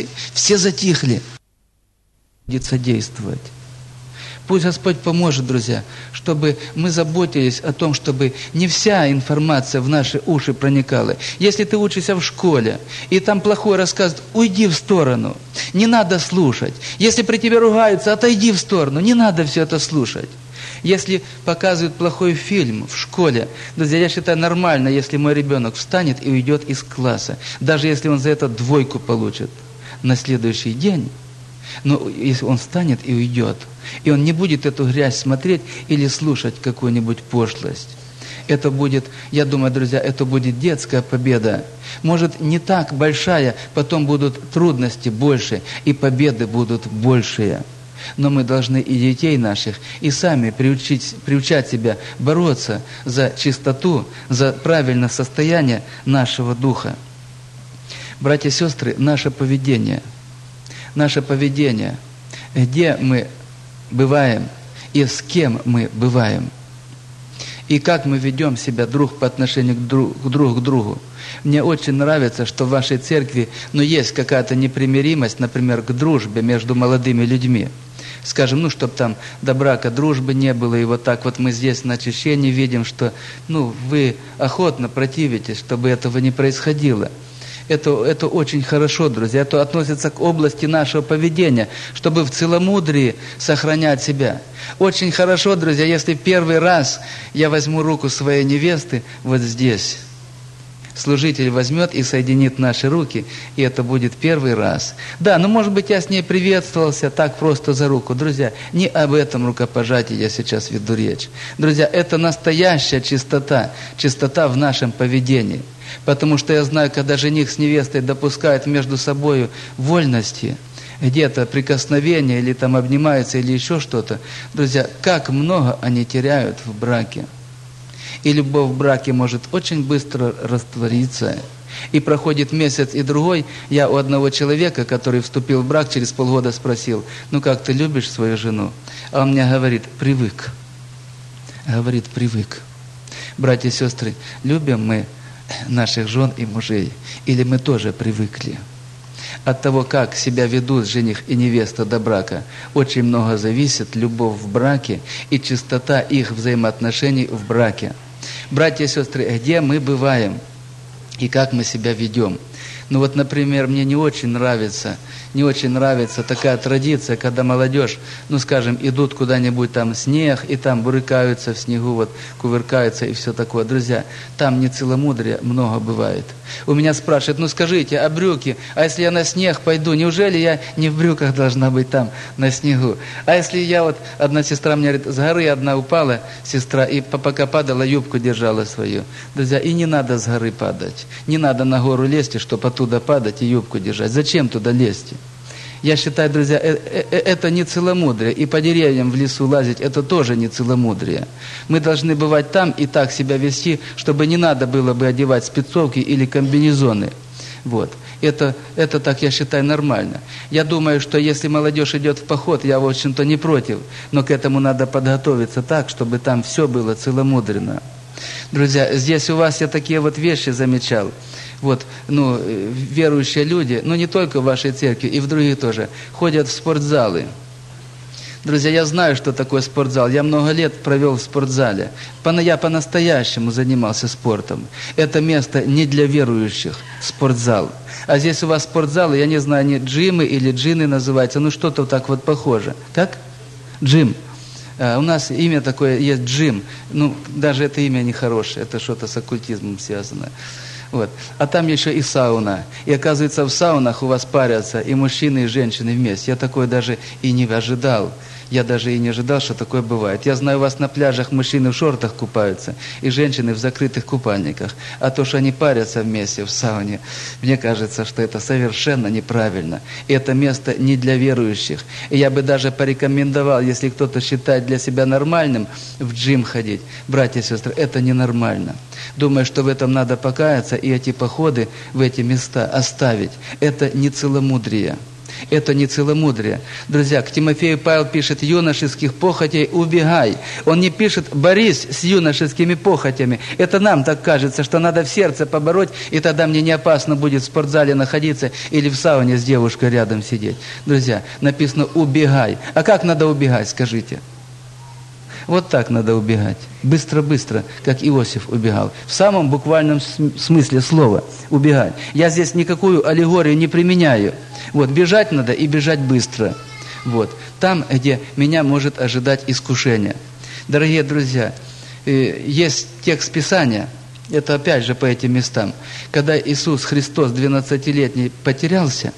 затихли. Будет содействовать. Пусть Господь поможет, друзья, чтобы мы заботились о том, чтобы не вся информация в наши уши проникала. Если ты учишься в школе, и там плохое рассказывают, уйди в сторону, не надо слушать. Если при тебе ругаются, отойди в сторону, не надо все это слушать. Если показывают плохой фильм в школе, друзья, я считаю нормально, если мой ребенок встанет и уйдет из класса, даже если он за это 2 получит на следующий день. Но если он встанет и уйдет, и он не будет эту грязь смотреть или слушать какую-нибудь пошлость, это будет, я думаю, друзья, это будет детская победа. Может, не так большая, потом будут трудности больше, и победы будут большие. Но мы должны и детей наших, и сами приучать себя бороться за чистоту, за правильное состояние нашего духа. Братья и сестры, наше поведение, где мы бываем и с кем мы бываем, и как мы ведем себя друг по отношению к другу. Мне очень нравится, что в вашей церкви есть какая-то непримиримость, например, к дружбе между молодыми людьми. Скажем, чтобы там до брака дружбы не было, и вот так вот мы здесь на очищении видим, что вы охотно противитесь, чтобы этого не происходило. Это очень хорошо, друзья. Это относится к области нашего поведения, чтобы в целомудрии сохранять себя. Очень хорошо, друзья, если первый раз я возьму руку своей невесты вот здесь. Служитель возьмет и соединит наши руки, и это будет первый раз. Да, но может быть я с ней приветствовался так просто за руку. Друзья, не об этом рукопожатии я сейчас веду речь. Друзья, это настоящая чистота, чистота в нашем поведении. Потому что я знаю, когда жених с невестой допускают между собой вольности, где-то прикосновения, или там обнимаются, или еще что-то, друзья, как много они теряют в браке. И любовь в браке может очень быстро раствориться. И проходит месяц и другой. Я у одного человека, который вступил в брак, через полгода спросил: ну как, ты любишь свою жену? А он мне говорит: привык. Говорит, привык. Братья и сестры, любим мы наших жен и мужей? Или мы тоже привыкли? От того, как себя ведут жених и невеста до брака, очень много зависит любовь в браке и чистота их взаимоотношений в браке. Братья и сестры, где мы бываем и как мы себя ведем? Ну вот, например, мне не очень нравится такая традиция, когда молодежь, ну скажем, идут куда-нибудь там снег, и там брыкаются в снегу, вот кувыркаются и все такое. Друзья, там не целомудрия много бывает. У меня спрашивают: ну скажите, а брюки, а если я на снег пойду, неужели я не в брюках должна быть там на снегу? А если я вот, одна сестра мне говорит, с горы одна упала, сестра, и пока падала, юбку держала свою. Друзья, и не надо с горы падать, не надо на гору лезть, чтобы оттуда падать и юбку держать. Зачем туда лезть? Я считаю, друзья, это не целомудрие. И по деревьям в лесу лазить, это тоже не целомудрие. Мы должны бывать там и так себя вести, чтобы не надо было бы одевать спецовки или комбинезоны. Вот. Это так, я считаю, нормально. Я думаю, что если молодежь идет в поход, я, в общем-то, не против. Но к этому надо подготовиться так, чтобы там все было целомудренно. Друзья, здесь у вас я такие вот вещи замечал. Вот, верующие люди, не только в вашей церкви, и в других тоже, ходят в спортзалы. Друзья, я знаю, что такое спортзал. Я много лет провел в спортзале. Я по-настоящему занимался спортом. Это место не для верующих, спортзал. А здесь у вас спортзалы, я не знаю, они джимы или джины называются, что-то так вот похоже. Как? Джим. У нас имя такое есть, Джим. Даже это имя нехорошее, это что-то с оккультизмом связано. Вот. А там еще и сауна. И оказывается, в саунах у вас парятся и мужчины, и женщины вместе. Я такое даже и не ожидал. Я даже и не ожидал, что такое бывает. Я знаю, у вас на пляжах мужчины в шортах купаются, и женщины в закрытых купальниках. А то, что они парятся вместе в сауне, мне кажется, что это совершенно неправильно. И это место не для верующих. И я бы даже порекомендовал, если кто-то считает для себя нормальным, в джим ходить. Братья и сестры, это ненормально. Думаю, что в этом надо покаяться, и эти походы в эти места оставить. Это не целомудрие. Это не целомудрие. Друзья, к Тимофею Павел пишет: юношеских похотей убегай. Он не пишет: борись с юношескими похотями. Это нам так кажется, что надо в сердце побороть, и тогда мне не опасно будет в спортзале находиться или в сауне с девушкой рядом сидеть. Друзья, написано: убегай. А как надо убегать, скажите? Вот так надо убегать. Быстро-быстро, как Иосиф убегал. В самом буквальном смысле слова убегать. Я здесь никакую аллегорию не применяю. Вот, бежать надо и бежать быстро. Вот, там, где меня может ожидать искушение. Дорогие друзья, есть текст Писания, это опять же по этим местам. Когда Иисус Христос 12-летний потерялся,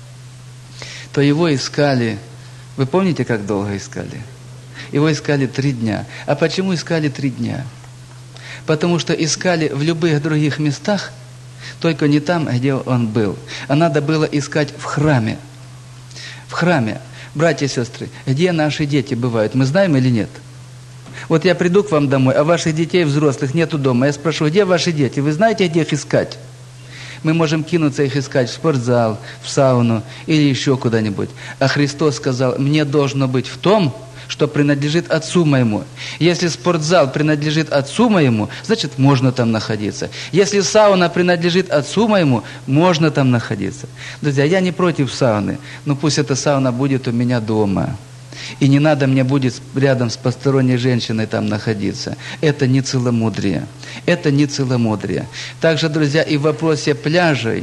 то его искали. Вы помните, как долго искали? Его искали 3 дня. А почему искали 3 дня? Потому что искали в любых других местах, только не там, где он был. А надо было искать в храме. В храме. Братья и сестры, где наши дети бывают, мы знаем или нет? Вот я приду к вам домой, а ваших детей, взрослых, нету дома. Я спрошу: где ваши дети? Вы знаете, где их искать? Мы можем кинуться их искать в спортзал, в сауну или еще куда-нибудь. А Христос сказал: мне должно быть в том, что принадлежит Отцу моему. Если спортзал принадлежит Отцу моему, значит, можно там находиться. Если сауна принадлежит Отцу моему, можно там находиться. Друзья, я не против сауны, но пусть эта сауна будет у меня дома. и не надо мне будет рядом с посторонней женщиной там находиться. Это не целомудрие. Это не целомудрие. Также, друзья, и в вопросе пляжей.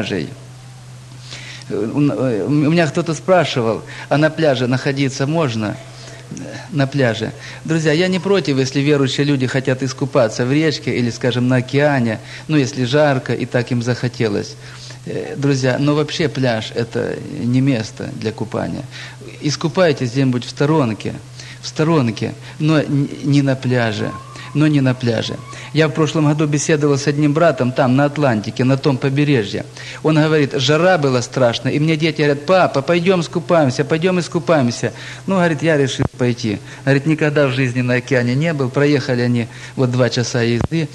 У меня кто-то спрашивал, а на пляже находиться можно? На пляже. Друзья, я не против, если верующие люди хотят искупаться в речке или, скажем, на океане, ну, если жарко и так им захотелось. Друзья, но вообще пляж – это не место для купания. Искупайтесь где-нибудь в сторонке, но не на пляже. Я в прошлом году беседовал с одним братом там, на Атлантике, на том побережье. Он говорит, жара была страшная, и мне дети говорят, папа, пойдем искупаемся. Ну, говорит, я решил пойти. Говорит, никогда в жизни на океане не был, проехали они 2 часа езды,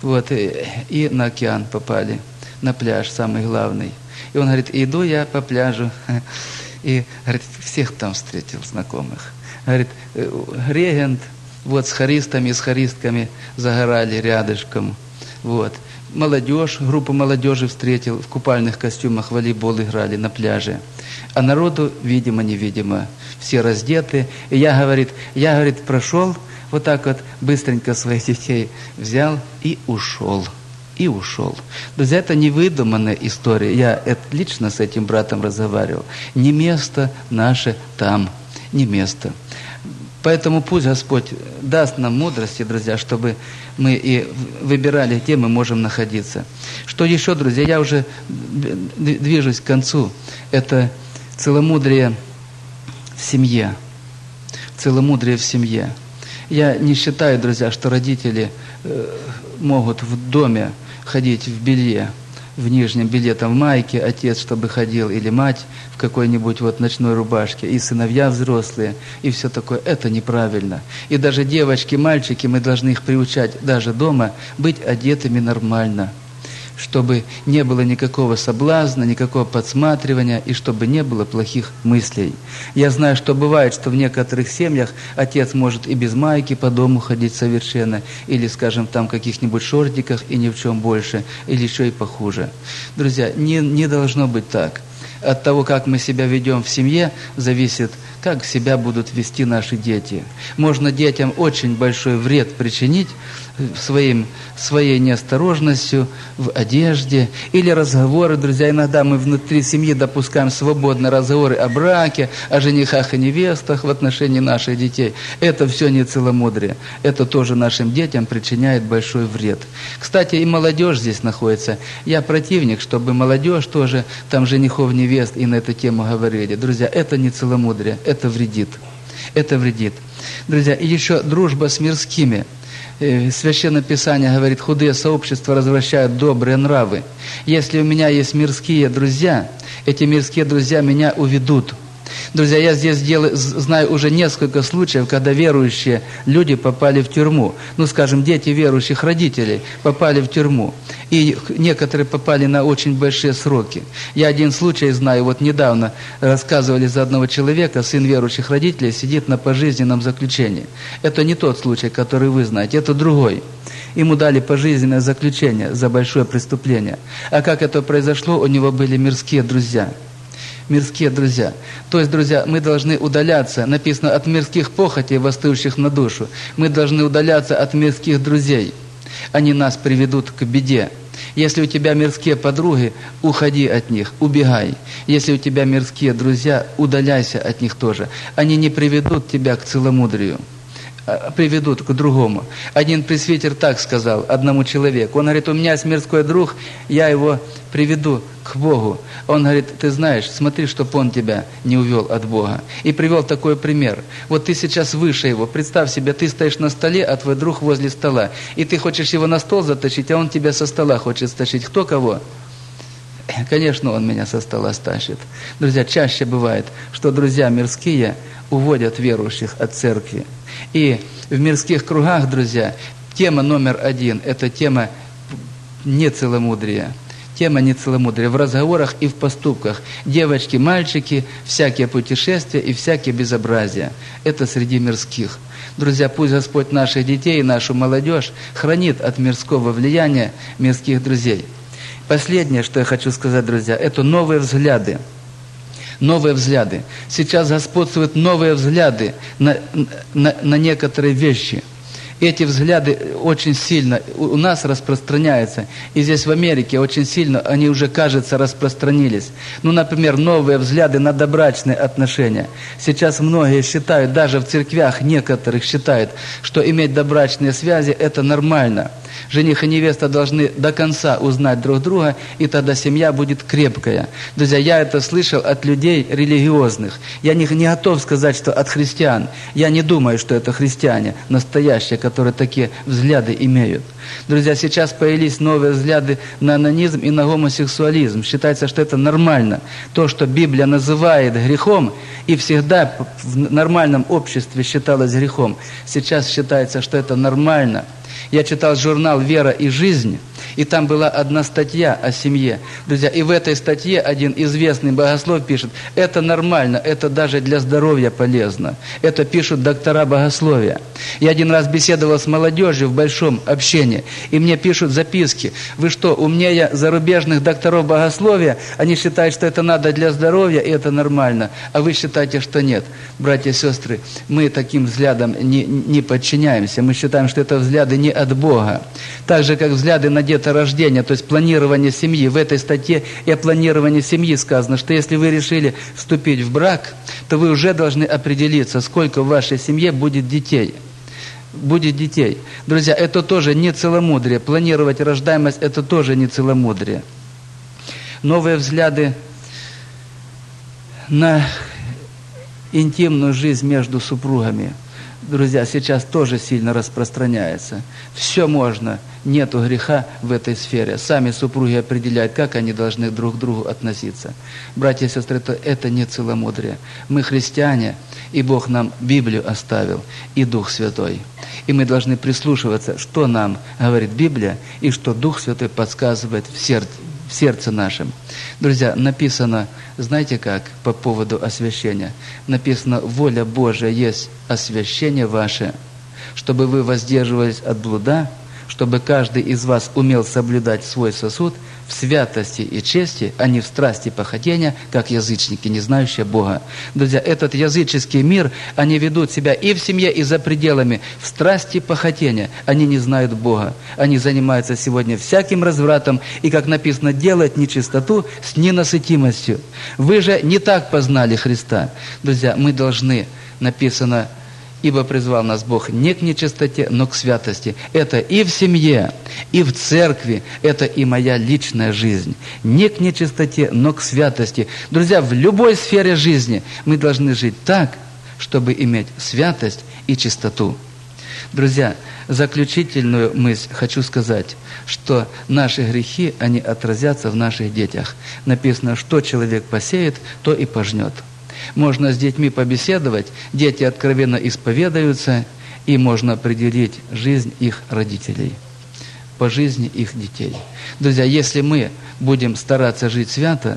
и на океан попали, на пляж самый главный. И он говорит, иду я по пляжу, и, говорит, всех там встретил знакомых. Говорит, регент, с хористами и с хористками загорали рядышком. Молодежь, группу молодежи встретил, в купальных костюмах волейбол играли на пляже. А народу, видимо-невидимо, все раздеты. И я, говорит, прошел быстренько своих детей взял и ушел. Друзья, это не выдуманная история. Я лично с этим братом разговаривал. Не место наше там, не место. Поэтому пусть Господь даст нам мудрости, друзья, чтобы мы и выбирали, где мы можем находиться. Что еще, друзья, я уже движусь к концу. Это целомудрие в семье. Целомудрие в семье. Я не считаю, друзья, что родители могут в доме ходить в белье, в нижнем белье, там в майке, отец, чтобы ходил, или мать в какой-нибудь ночной рубашке, и сыновья взрослые, и все такое. Это неправильно. И даже девочки, мальчики, мы должны их приучать даже дома быть одетыми нормально, чтобы не было никакого соблазна, никакого подсматривания, и чтобы не было плохих мыслей. Я знаю, что бывает, что в некоторых семьях отец может и без майки по дому ходить совершенно, или, скажем, там в каких-нибудь шортиках и ни в чем больше, или еще и похуже. Друзья, не должно быть так. От того, как мы себя ведем в семье, зависит, как себя будут вести наши дети. Можно детям очень большой вред причинить своей неосторожностью в одежде или разговоры. Друзья, иногда мы внутри семьи допускаем свободные разговоры о браке, о женихах и невестах в отношении наших детей. Это все не целомудрие. Это тоже нашим детям причиняет большой вред. Кстати, и молодежь здесь находится. Я противник, чтобы молодежь тоже, там женихов, невест, и на эту тему говорили. Друзья, это не целомудрие, это вредит. Это вредит. Друзья, и еще дружба с мирскими. Священное Писание говорит, худые сообщества развращают добрые нравы. Если у меня есть мирские друзья, эти мирские друзья меня уведут. Друзья, я здесь знаю уже несколько случаев, когда верующие люди попали в тюрьму. Ну, скажем, дети верующих родителей попали в тюрьму. И некоторые попали на очень большие сроки. Я один случай знаю, недавно рассказывали за одного человека, сын верующих родителей сидит на пожизненном заключении. Это не тот случай, который вы знаете, это другой. Ему дали пожизненное заключение за большое преступление. А как это произошло, у него были мирские друзья. Мирские друзья. То есть, друзья, мы должны удаляться, написано, от мирских похотей, восстающих на душу. Мы должны удаляться от мирских друзей. Они нас приведут к беде. Если у тебя мирские подруги, уходи от них, убегай. Если у тебя мирские друзья, удаляйся от них тоже. Они не приведут тебя к целомудрию, приведут к другому. Один пресвитер так сказал одному человеку. Он говорит, у меня есть мирской друг, я его приведу к Богу. Он говорит, ты знаешь, смотри, чтобы он тебя не увел от Бога. И привел такой пример. Ты сейчас выше его. Представь себе, ты стоишь на столе, а твой друг возле стола. И ты хочешь его на стол затащить, а он тебя со стола хочет стащить. Кто кого? Конечно, он меня со стола стащит. Друзья, чаще бывает, что друзья мирские уводят верующих от церкви. И в мирских кругах, друзья, тема номер 1 – это тема нецеломудрия. Тема нецеломудрия в разговорах и в поступках. Девочки, мальчики, всякие путешествия и всякие безобразия. Это среди мирских. Друзья, пусть Господь наших детей и нашу молодежь хранит от мирского влияния мирских друзей. Последнее, что я хочу сказать, друзья, это новые взгляды. Новые взгляды. Сейчас господствуют новые взгляды на некоторые вещи. Эти взгляды очень сильно у нас распространяются. И здесь в Америке очень сильно они уже, кажется, распространились. Ну, например, новые взгляды на добрачные отношения. Сейчас многие считают, даже в церквях некоторых считают, что иметь добрачные связи – это нормально. Жених и невеста должны до конца узнать друг друга, и тогда семья будет крепкая. Друзья, я это слышал от людей религиозных. Я не готов сказать, что от христиан. Я не думаю, что это христиане настоящие, которые такие взгляды имеют. Друзья, сейчас появились новые взгляды на анонизм и на гомосексуализм. Считается, что это нормально. То, что Библия называет грехом, и всегда в нормальном обществе считалось грехом, сейчас считается, что это нормально. Я читал журнал «Вера и жизнь», и там была одна статья о семье. Друзья, и в этой статье один известный богослов пишет, это нормально, это даже для здоровья полезно. Это пишут доктора богословия. Я один раз беседовал с молодежью в большом общении, и мне пишут записки. Вы что, умнее зарубежных докторов богословия? Они считают, что это надо для здоровья, и это нормально. А вы считаете, что нет. Братья и сестры, мы таким взглядам не подчиняемся. Мы считаем, что это взгляды не от Бога. Так же, как взгляды на деторождение, то есть планирование семьи. В этой статье и о планировании семьи сказано, что если вы решили вступить в брак, то вы уже должны определиться, сколько в вашей семье будет детей. Будет детей. Друзья, это тоже не целомудрие. Планировать рождаемость – это тоже не целомудрие. Новые взгляды на интимную жизнь между супругами. Друзья, сейчас тоже сильно распространяется. Все можно, нету греха в этой сфере. Сами супруги определяют, как они должны друг к другу относиться. Братья и сестры, это не целомудрие. Мы христиане, и Бог нам Библию оставил, и Дух Святой. И мы должны прислушиваться, что нам говорит Библия, и что Дух Святой подсказывает в сердце нашем. Друзья, написано, знаете как, по поводу освящения? Написано, воля Божия есть освящение ваше, чтобы вы воздерживались от блуда, чтобы каждый из вас умел соблюдать свой сосуд в святости и чести, а не в страсти похотения, как язычники, не знающие Бога. Друзья, этот языческий мир, они ведут себя и в семье, и за пределами, в страсти похотения. Они не знают Бога. Они занимаются сегодня всяким развратом, и, как написано, делают нечистоту с ненасытимостью. Вы же не так познали Христа. Друзья, мы должны, написано, ибо призвал нас Бог не к нечистоте, но к святости. Это и в семье, и в церкви, это и моя личная жизнь. Не к нечистоте, но к святости. Друзья, в любой сфере жизни мы должны жить так, чтобы иметь святость и чистоту. Друзья, заключительную мысль хочу сказать, что наши грехи, они отразятся в наших детях. Написано, что человек посеет, то и пожнет. Можно с детьми побеседовать, дети откровенно исповедаются, и можно определить жизнь их родителей, по жизни их детей. Друзья, если мы будем стараться жить свято,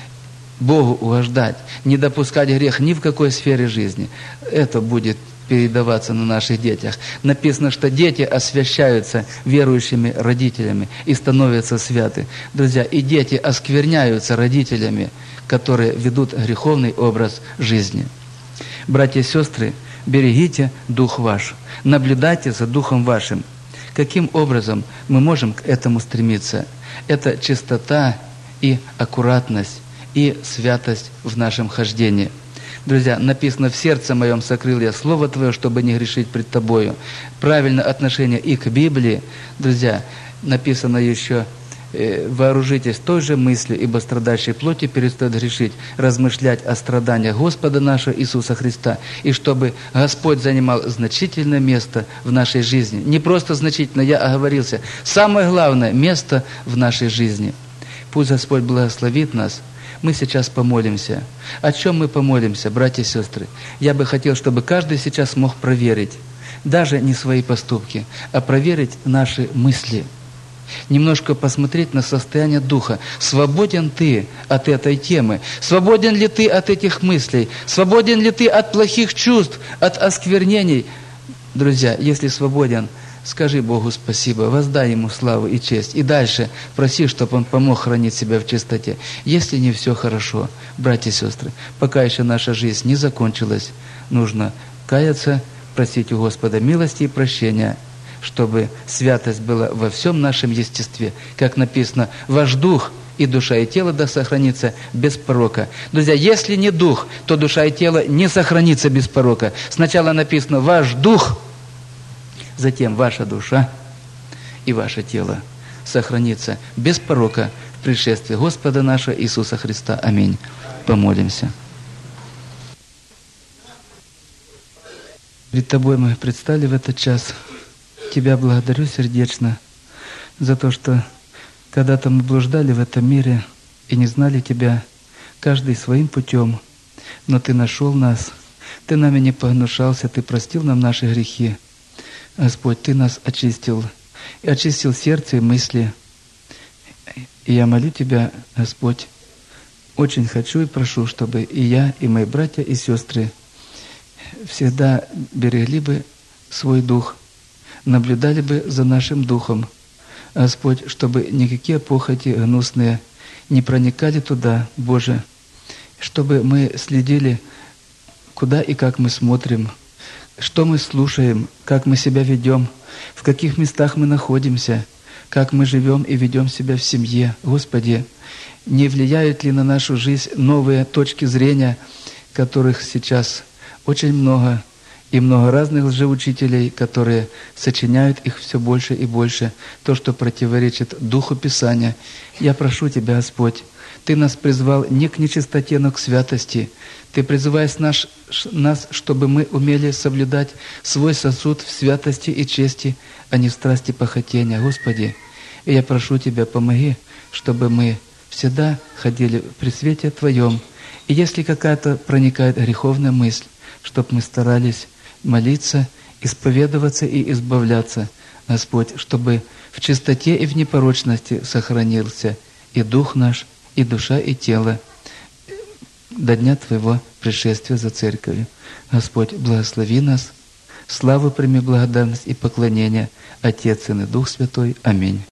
Богу угождать, не допускать грех ни в какой сфере жизни, это будет передаваться на наших детях. Написано, что дети освящаются верующими родителями и становятся святы. Друзья, и дети оскверняются родителями, которые ведут греховный образ жизни. Братья и сестры, берегите дух ваш, наблюдайте за духом вашим. Каким образом мы можем к этому стремиться? Это чистота и аккуратность, и святость в нашем хождении. Друзья, написано, в сердце моем сокрыл я Слово Твое, чтобы не грешить пред Тобою. Правильное отношение и к Библии. Друзья, написано еще, вооружитесь той же мыслью, ибо страдающий плоти перестает грешить, размышлять о страданиях Господа нашего Иисуса Христа, и чтобы Господь занимал значительное место в нашей жизни. Не просто значительно, я оговорился. Самое главное место в нашей жизни. Пусть Господь благословит нас. Мы сейчас помолимся. О чем мы помолимся, братья и сестры? Я бы хотел, чтобы каждый сейчас мог проверить, даже не свои поступки, а проверить наши мысли. Немножко посмотреть на состояние духа. Свободен ты от этой темы? Свободен ли ты от этих мыслей? Свободен ли ты от плохих чувств, от осквернений? Друзья, если свободен, скажи Богу спасибо, воздай Ему славу и честь. И дальше проси, чтобы Он помог хранить себя в чистоте. Если не все хорошо, братья и сестры, пока еще наша жизнь не закончилась, нужно каяться, просить у Господа милости и прощения, чтобы святость была во всем нашем естестве. Как написано, ваш дух и душа, и тело да сохранится без порока. Друзья, если не дух, то душа и тело не сохранится без порока. Сначала написано ваш дух, затем ваша душа и ваше тело сохранится без порока в пришествии Господа нашего Иисуса Христа. Аминь. Помолимся. Перед Тобой мы предстали в этот час. Тебя благодарю сердечно за то, что когда-то мы блуждали в этом мире и не знали Тебя, каждый своим путем, но Ты нашел нас, Ты нами не погнушался, Ты простил нам наши грехи. Господь, Ты нас очистил, и очистил сердце и мысли. И я молю Тебя, Господь, очень хочу и прошу, чтобы и я, и мои братья и сестры всегда берегли бы свой дух, наблюдали бы за нашим духом. Господь, чтобы никакие похоти гнусные не проникали туда, Боже, чтобы мы следили, куда и как мы смотрим, что мы слушаем, как мы себя ведем, в каких местах мы находимся, как мы живем и ведем себя в семье. Господи, не влияют ли на нашу жизнь новые точки зрения, которых сейчас очень много, и много разных лжеучителей, которые сочиняют их все больше и больше, то, что противоречит Духу Писания. Я прошу Тебя, Господь, Ты нас призвал не к нечистоте, но к святости. Ты призываешь нас, чтобы мы умели соблюдать свой сосуд в святости и чести, а не в страсти похотения. Господи, и я прошу Тебя, помоги, чтобы мы всегда ходили при свете Твоем. И если какая-то проникает греховная мысль, чтобы мы старались молиться, исповедоваться и избавляться, Господь, чтобы в чистоте и в непорочности сохранился и дух наш, и душа, и тело до дня Твоего пришествия за Церковью. Господь, благослови нас, славу прими, благодарность и поклонение, Отец, Сын и Дух Святой. Аминь.